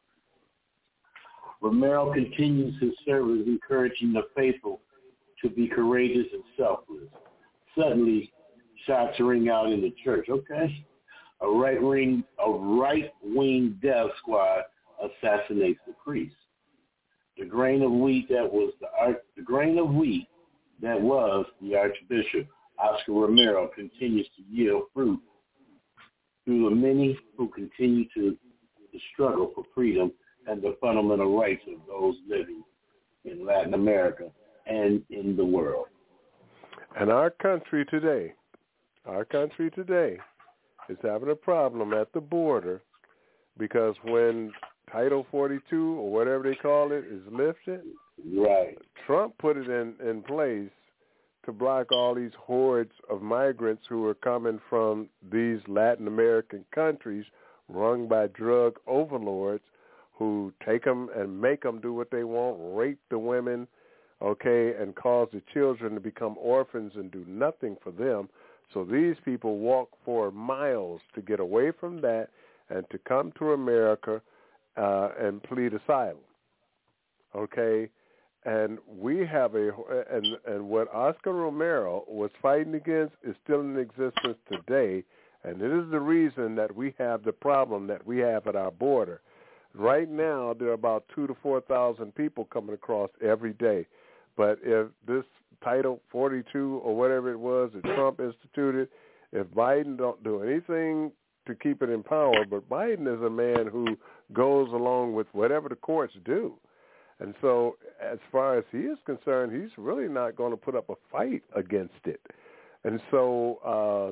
Romero continues his service encouraging the faithful to be courageous and selfless. Suddenly, shots ring out in the church. Okay, a right-wing a right-wing death squad assassinates the priest. The grain of wheat that was the arch, the grain of wheat that was the Archbishop Oscar Romero continues to yield fruit through the many who continue to the struggle for freedom and the fundamental rights of those living in Latin America and in the world. And our country today, our country today is having a problem at the border because when Title forty-two or whatever they call it is lifted, right, Trump put it in, in place to block all these hordes of migrants who are coming from these Latin American countries run by drug overlords who take them and make them do what they want, rape the women, okay, and cause the children to become orphans and do nothing for them. So these people walk for miles to get away from that and to come to America uh, and plead asylum. okay? And we have a, and, and what Oscar Romero was fighting against is still in existence today, and it is the reason that we have the problem that we have at our border. Right now, there are about two to four thousand people coming across every day. But if this Title forty-two or whatever it was that Trump instituted, if Biden don't do anything to keep it in power, but Biden is a man who goes along with whatever the courts do. And so as far as he is concerned, he's really not going to put up a fight against it. And so uh,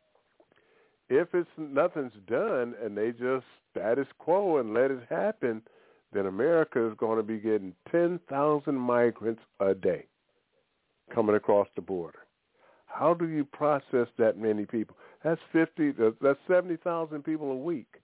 if it's nothing's done and they just status quo and let it happen, then America is going to be getting ten thousand migrants a day coming across the border. How do you process that many people? That's fifty. That's seventy thousand people a week,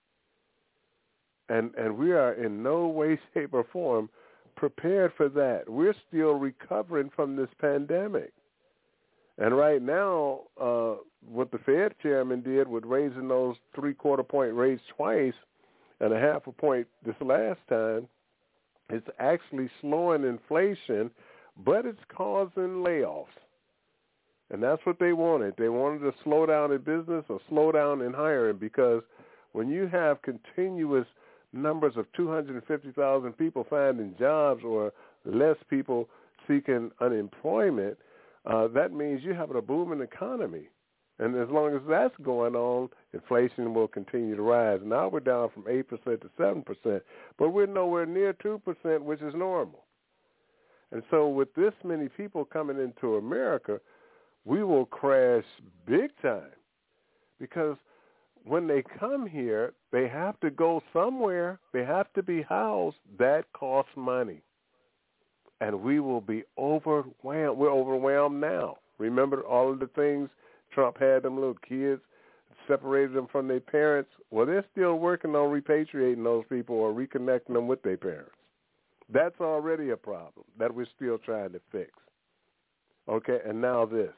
and and we are in no way, shape, or form prepared for that. We're still recovering from this pandemic, and right now, uh, what the Fed chairman did with raising those three-quarter point rates twice and a half a point this last time, it's actually slowing inflation, but it's causing layoffs. And that's what they wanted. They wanted to slow down in business or slow down in hiring, because when you have continuous numbers of two hundred fifty thousand people finding jobs or less people seeking unemployment, uh, that means you have a booming economy. And as long as that's going on, inflation will continue to rise. Now we're down from eight percent to seven percent, but we're nowhere near two percent, which is normal. And so with this many people coming into America, we will crash big time, because when they come here, they have to go somewhere. They have to be housed. That costs money. And we will be overwhelmed. We're overwhelmed now. Remember all of the things Trump had them little kids, separated them from their parents? Well, they're still working on repatriating those people or reconnecting them with their parents. That's already a problem that we're still trying to fix. Okay, and now this.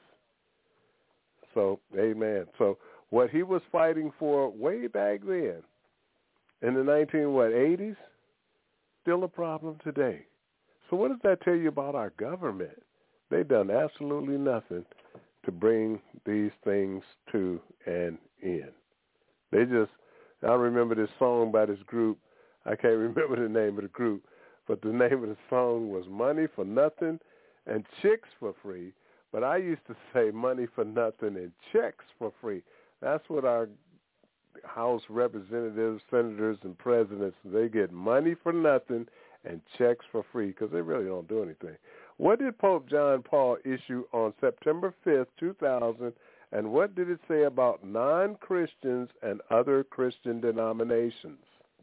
So, amen. So what he was fighting for way back then in the nineteen what eighties, still a problem today. So what does that tell you about our government? They've done absolutely nothing to bring these things to an end. They just, I remember this song by this group. I can't remember the name of the group, but the name of the song was Money for Nothing and Chicks for Free. But I used to say money for nothing and checks for free. That's what our House representatives, senators, and presidents, they get money for nothing and checks for free, because they really don't do anything. What did Pope John Paul issue on September fifth, two thousand, and what did it say about non-Christians and other Christian denominations?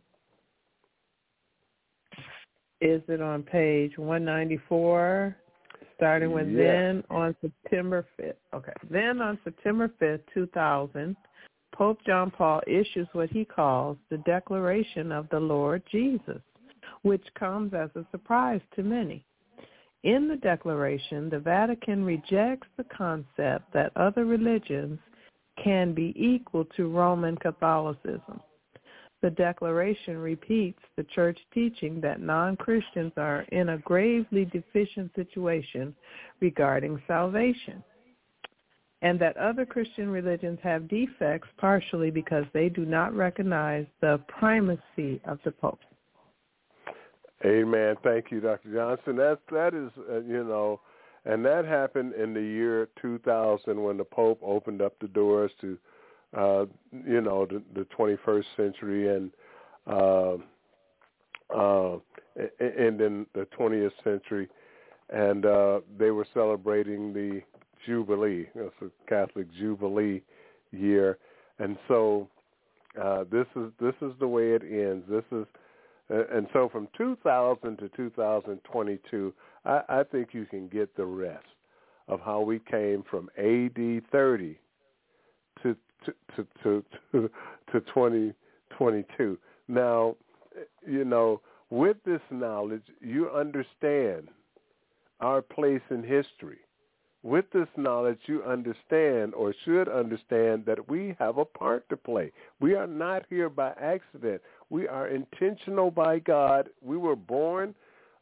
Is it on page one ninety-four? Starting with yes. Then on September fifth. Okay. Then on September fifth, two thousand, Pope John Paul issues what he calls the Declaration of the Lord Jesus, which comes as a surprise to many. In the Declaration, the Vatican rejects the concept that other religions can be equal to Roman Catholicism. The Declaration repeats the church teaching that non-Christians are in a gravely deficient situation regarding salvation, and that other Christian religions have defects partially because they do not recognize the primacy of the Pope. Amen. Thank you, Doctor Johnson. That, that is, uh, you know, and that happened in the year two thousand when the Pope opened up the doors to Uh, you know, the, the twenty-first century and uh, uh, and then the twentieth century, and uh, they were celebrating the Jubilee. It's a Catholic Jubilee year, and so uh, this is this is the way it ends. This is, uh, and so from two thousand to two thousand twenty-two, I, I think you can get the rest of how we came from A D thirty to To, to to to to twenty twenty-two. Now, you know, with this knowledge, you understand our place in history. With this knowledge, you understand, or should understand, that we have a part to play. We are not here by accident. We are intentional by God. We were born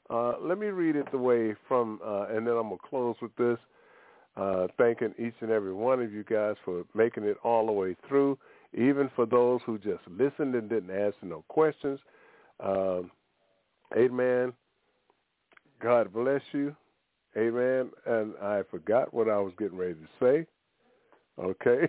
Uh, let me read it the way from, uh, and then I'm going to close with this, uh, thanking each and every one of you guys for making it all the way through, even for those who just listened and didn't ask no questions. Um, amen. God bless you. Amen. And I forgot what I was getting ready to say. Okay.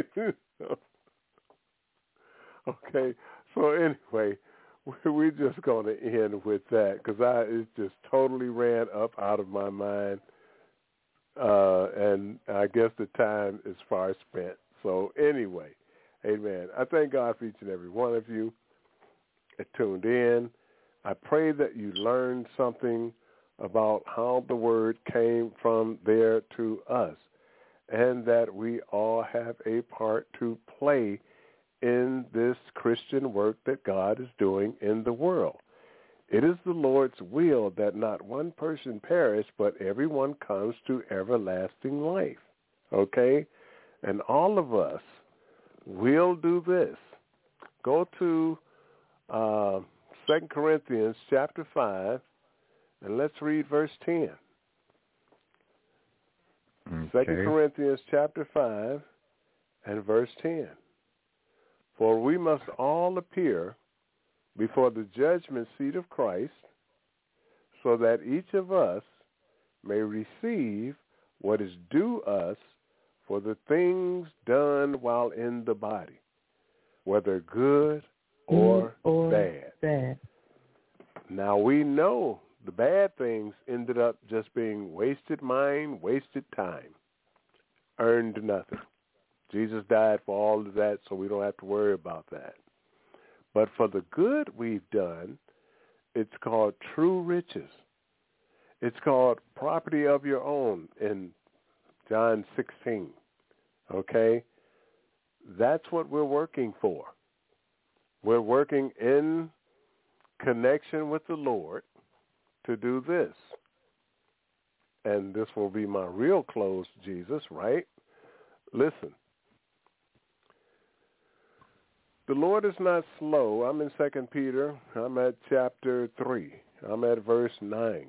Okay. So anyway, we're just going to end with that because I it just totally ran up out of my mind, uh, and I guess the time is far spent. So anyway, amen. I thank God for each and every one of you that tuned in. I pray that you learned something about how the word came from there to us, and that we all have a part to play in this Christian work that God is doing in the world. It is the Lord's will that not one person perish, but everyone comes to everlasting life. Okay? And all of us will do this. Go to uh, Second Corinthians chapter five, and let's read verse ten. Okay. Second Corinthians chapter five and verse ten. For we must all appear before the judgment seat of Christ, so that each of us may receive what is due us for the things done while in the body, whether good or, or bad. bad. Now we know the bad things ended up just being wasted mind, wasted time, earned nothing. Jesus died for all of that, so we don't have to worry about that. But for the good we've done, it's called true riches. It's called property of your own in John sixteen. Okay? That's what we're working for. We're working in connection with the Lord to do this. And this will be my real close, Jesus, right? Listen. The Lord is not slow. I'm in Second Peter. I'm at chapter three. I'm at verse nine.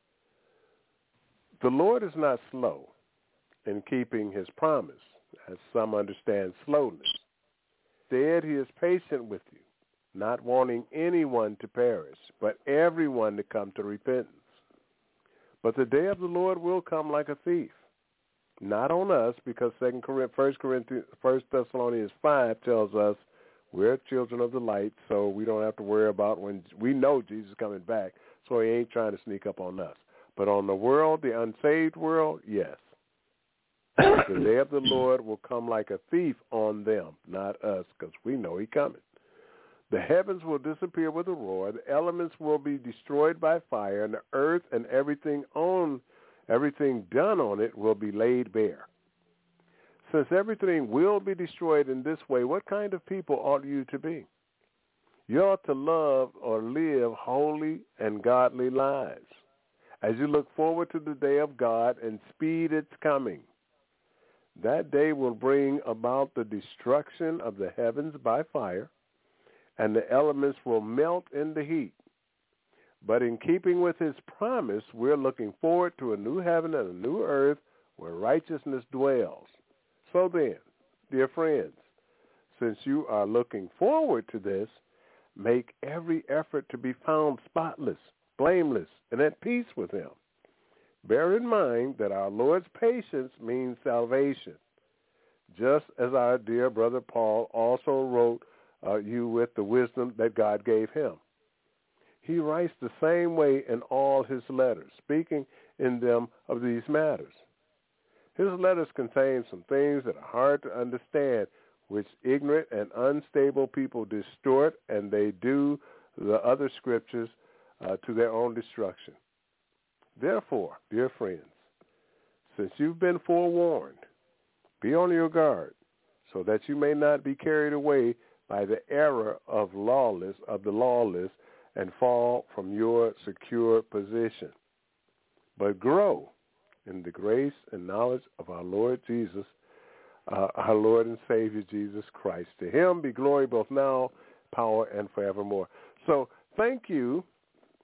The Lord is not slow in keeping his promise, as some understand slowness. Instead, he is patient with you, not wanting anyone to perish, but everyone to come to repentance. But the day of the Lord will come like a thief, not on us, because Second Corinthians, First Thessalonians five tells us we're children of the light, so we don't have to worry about when we know Jesus is coming back, so he ain't trying to sneak up on us. But on the world, the unsaved world, yes. The day of the Lord will come like a thief on them, not us, because we know he's coming. The heavens will disappear with a roar, the elements will be destroyed by fire, and the earth and everything on, everything done on it will be laid bare. Since everything will be destroyed in this way, what kind of people ought you to be? You ought to love or live holy and godly lives as you look forward to the day of God and speed its coming. That day will bring about the destruction of the heavens by fire, and the elements will melt in the heat. But in keeping with his promise, we're looking forward to a new heaven and a new earth where righteousness dwells. So then, dear friends, since you are looking forward to this, make every effort to be found spotless, blameless, and at peace with him. Bear in mind that our Lord's patience means salvation, just as our dear brother Paul also wrote uh, you with the wisdom that God gave him. He writes the same way in all his letters, speaking in them of these matters. His letters contain some things that are hard to understand, which ignorant and unstable people distort, and they do the other scriptures uh, to their own destruction. Therefore, dear friends, since you've been forewarned, be on your guard, so that you may not be carried away by the error of lawless of the lawless and fall from your secure position, but grow in the grace and knowledge of our Lord Jesus, uh, our Lord and Savior Jesus Christ. To him be glory both now, power, and forevermore. So thank you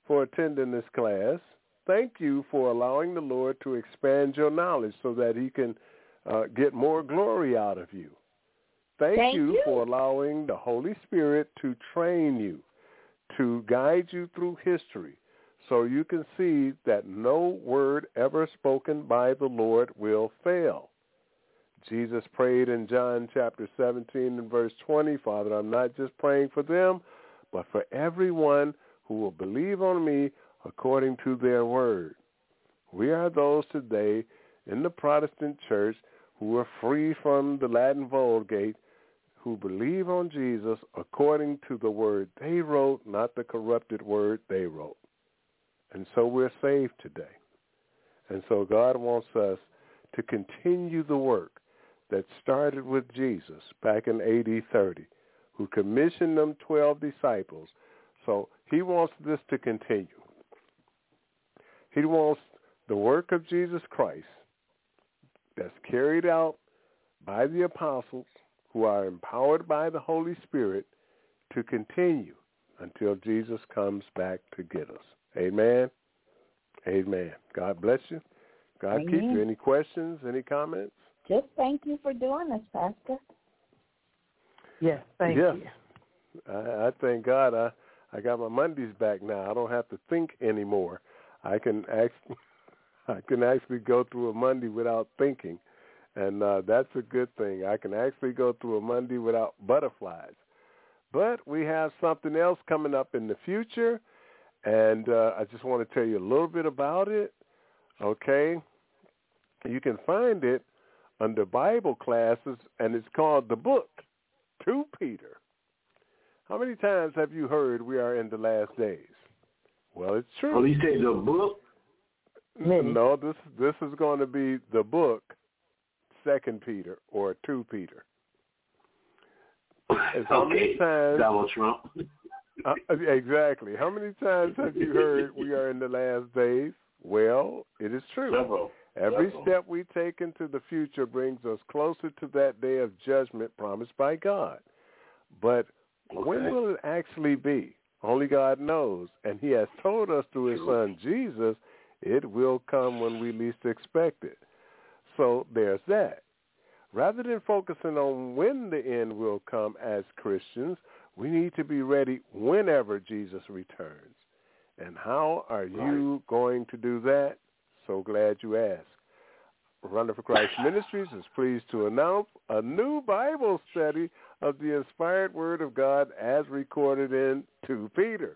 for attending this class. Thank you for allowing the Lord to expand your knowledge so that he can uh, get more glory out of you. Thank, Thank you, you for allowing the Holy Spirit to train you, to guide you through history, so you can see that no word ever spoken by the Lord will fail. Jesus prayed in John chapter seventeen and verse twenty, Father, I'm not just praying for them, but for everyone who will believe on me according to their word. We are those today in the Protestant church who are free from the Latin Vulgate, who believe on Jesus according to the word they wrote, not the corrupted word they wrote. And so we're saved today. And so God wants us to continue the work that started with Jesus back in A D thirty, who commissioned them twelve disciples. So he wants this to continue. He wants the work of Jesus Christ that's carried out by the apostles who are empowered by the Holy Spirit to continue until Jesus comes back to get us. Amen. Amen. God bless you. God Amen. Keep you. Any questions? Any comments? Just thank you for doing this, Pastor. Yes, thank yes. you. I, I thank God I, I got my Mondays back now. I don't have to think anymore. I can actually, I can actually go through a Monday without thinking, and uh, that's a good thing. I can actually go through a Monday without butterflies. But we have something else coming up in the future, and uh, I just want to tell you a little bit about it, okay? You can find it under Bible classes, and it's called the book, Two Peter. How many times have you heard we are in the last days? Well, it's true. Oh, you said the book? No, this this is going to be the book, Second Peter or Two Peter. Okay, how many times, Donald Trump. uh, exactly. How many times have you heard we are in the last days? Well, it is true. Several. Every Several. step we take into the future brings us closer to that day of judgment promised by God. But okay. when will it actually be? Only God knows. And he has told us through his son Jesus, it will come when we least expect it. So there's that. Rather than focusing on when the end will come as Christians, we need to be ready whenever Jesus returns. And how are you going to do that? So glad you asked. Runner for Christ Ministries is pleased to announce a new Bible study of the inspired Word of God as recorded in Second Peter.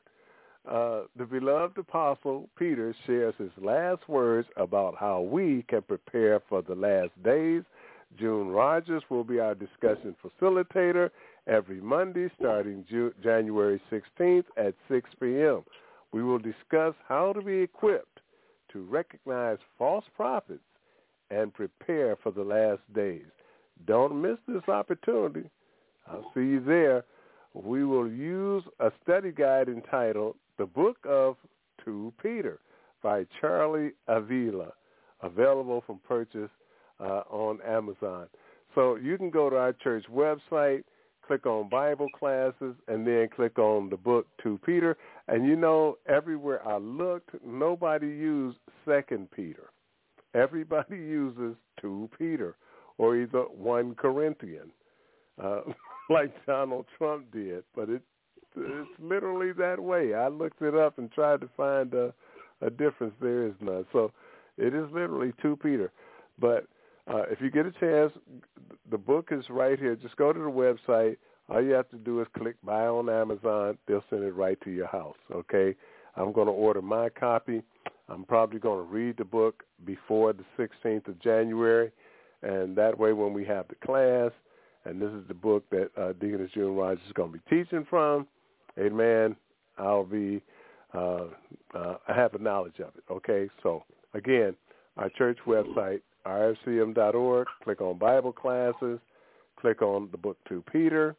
Uh, the beloved apostle Peter shares his last words about how we can prepare for the last days. June Rogers will be our discussion facilitator every Monday starting June, January sixteenth at six p.m. We will discuss how to be equipped to recognize false prophets and prepare for the last days. Don't miss this opportunity. I'll see you there. We will use a study guide entitled The Book of Second Peter by Charlie Avila, available from purchase uh, on Amazon. So you can go to our church website, click on Bible classes, and then click on the book Second Peter. And you know, everywhere I looked, nobody used Second Peter. Everybody uses Second Peter or either First Corinthians, uh, like Donald Trump did. But it, it's literally that way. I looked it up and tried to find a, a difference. There is none. So it is literally Second Peter. But uh, if you get a chance, the book is right here. Just go to the website. All you have to do is click buy on Amazon. They'll send it right to your house, okay? I'm going to order my copy. I'm probably going to read the book before the sixteenth of January, and that way when we have the class, and this is the book that uh, Deaconess June Rogers is going to be teaching from, amen, I'll be, uh, uh, I have the knowledge of it, okay? So, again, our church website, r f c m dot org, click on Bible classes, click on the book Second Peter,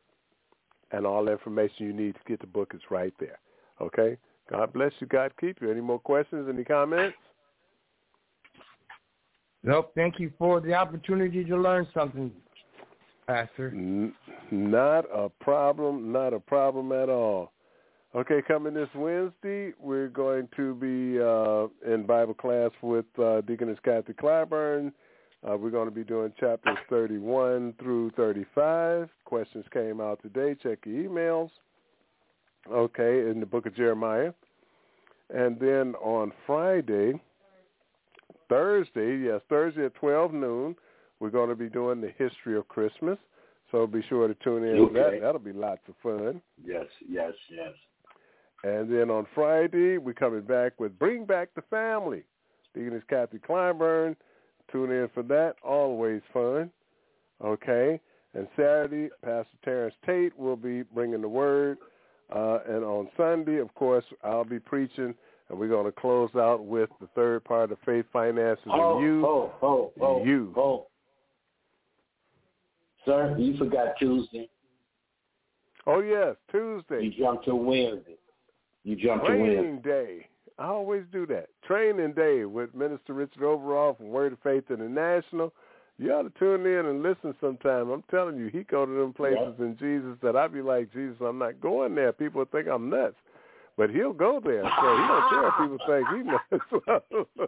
and all the information you need to get the book is right there, okay? God bless you. God keep you. Any more questions? Any comments? Nope. Thank you for the opportunity to learn something, Pastor. N- not a problem. Not a problem at all. Okay, coming this Wednesday, we're going to be uh, in Bible class with uh, Deaconess Kathy Clyburn. Uh, we're going to be doing chapters thirty-one through thirty-five. Questions came out today. Check your emails. Okay, in the book of Jeremiah. And then on Friday, Thursday, yes, Thursday at twelve noon, we're going to be doing the history of Christmas. So be sure to tune in okay. to that. That'll be lots of fun. Yes, yes, yes. And then on Friday, we're coming back with Bring Back the Family. Deaconess Kathy Clyburn. Tune in for that. Always fun. Okay. And Saturday, Pastor Terrence Tate will be bringing the word. Uh, and on Sunday, of course, I'll be preaching. And we're going to close out with the third part of Faith, Finances, oh, and You. Oh, oh, oh, you. oh. Sir, you forgot Tuesday. Oh, yes, Tuesday. You jumped to Wednesday. You jumped Training to Wednesday. Day. I always do that. Training Day with Minister Richard Overall from Word of Faith International. You ought to tune in and listen sometime. I'm telling you, he go to them places Yep. in Jesus that I be like, Jesus, I'm not going there. People think I'm nuts. But he'll go there. So he don't care if people think he nuts.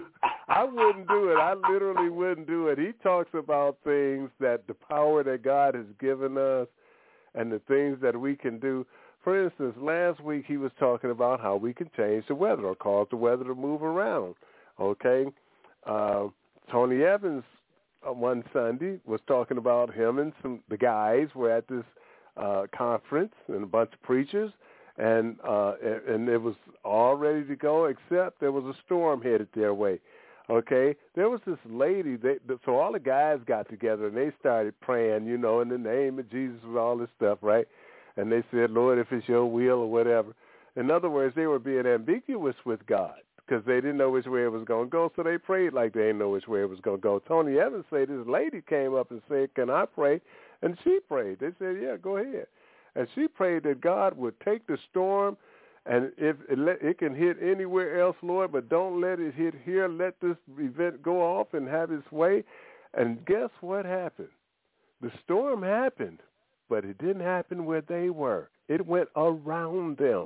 I wouldn't do it. I literally wouldn't do it. He talks about things that the power that God has given us and the things that we can do. For instance, last week he was talking about how we can change the weather or cause the weather to move around. Okay? Uh, Tony Evans uh, one Sunday was talking about him and some the guys were at this uh, conference and a bunch of preachers, and uh, and it was all ready to go except there was a storm headed their way. Okay? There was this lady, they, so all the guys got together and they started praying, you know, in the name of Jesus and all this stuff, right? And they said, Lord, if it's your will or whatever. In other words, they were being ambiguous with God because they didn't know which way it was going to go, so they prayed like they didn't know which way it was going to go. Tony Evans said this lady came up and said, can I pray? And she prayed. They said, yeah, go ahead. And she prayed that God would take the storm, and if it, let, it can hit anywhere else, Lord, but don't let it hit here. Let this event go off and have its way. And guess what happened? The storm happened. But it didn't happen where they were. It went around them.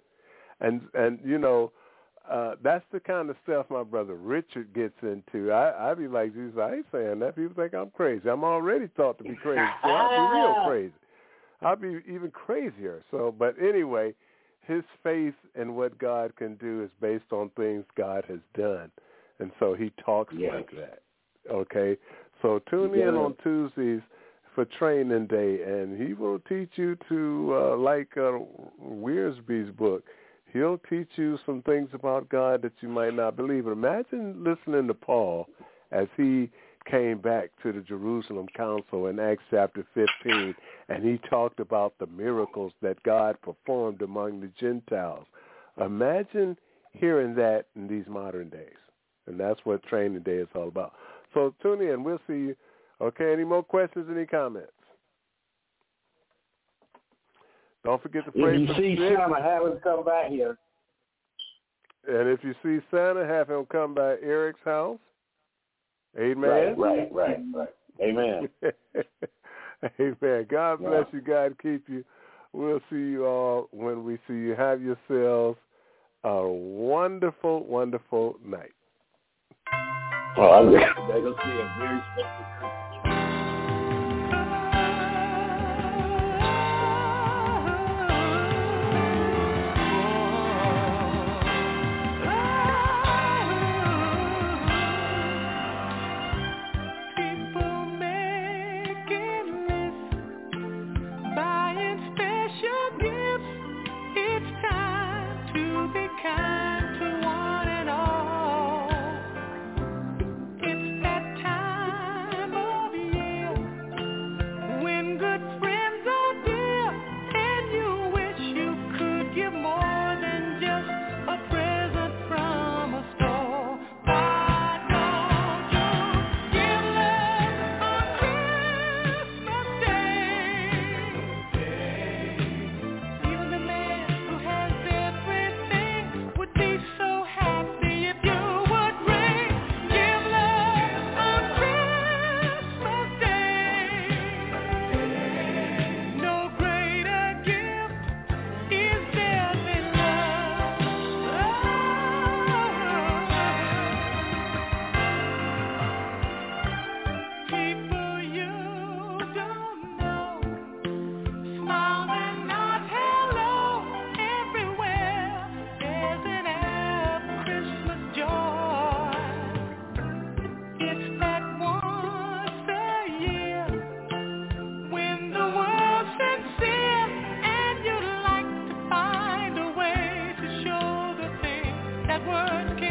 And, and you know, uh, that's the kind of stuff my brother Richard gets into. I, I be like, Jesus, I ain't saying that. People think I'm crazy. I'm already thought to be crazy, so I'll be real crazy. I'll be even crazier. So, but anyway, his faith in what God can do is based on things God has done. And so he talks yes. like that. Okay? So tune yeah. in on Tuesdays for Training Day, and he will teach you to, uh, like uh, Wiersbe's book, he'll teach you some things about God that you might not believe. Imagine listening to Paul as he came back to the Jerusalem Council in Acts chapter fifteen, and he talked about the miracles that God performed among the Gentiles. Imagine hearing that in these modern days, and that's what Training Day is all about. So tune in. We'll see you. Okay, any more questions, any comments? Don't forget to pray if for you see the sick. Santa, have him come back here. And if you see Santa, have him come by Eric's house. Amen. Right, right, right, right. Amen. Amen. God bless yeah. you. God keep you. We'll see you all when we see you. Have yourselves a wonderful, wonderful night. Oh, I'm going to see a very special Christmas. It's that time of words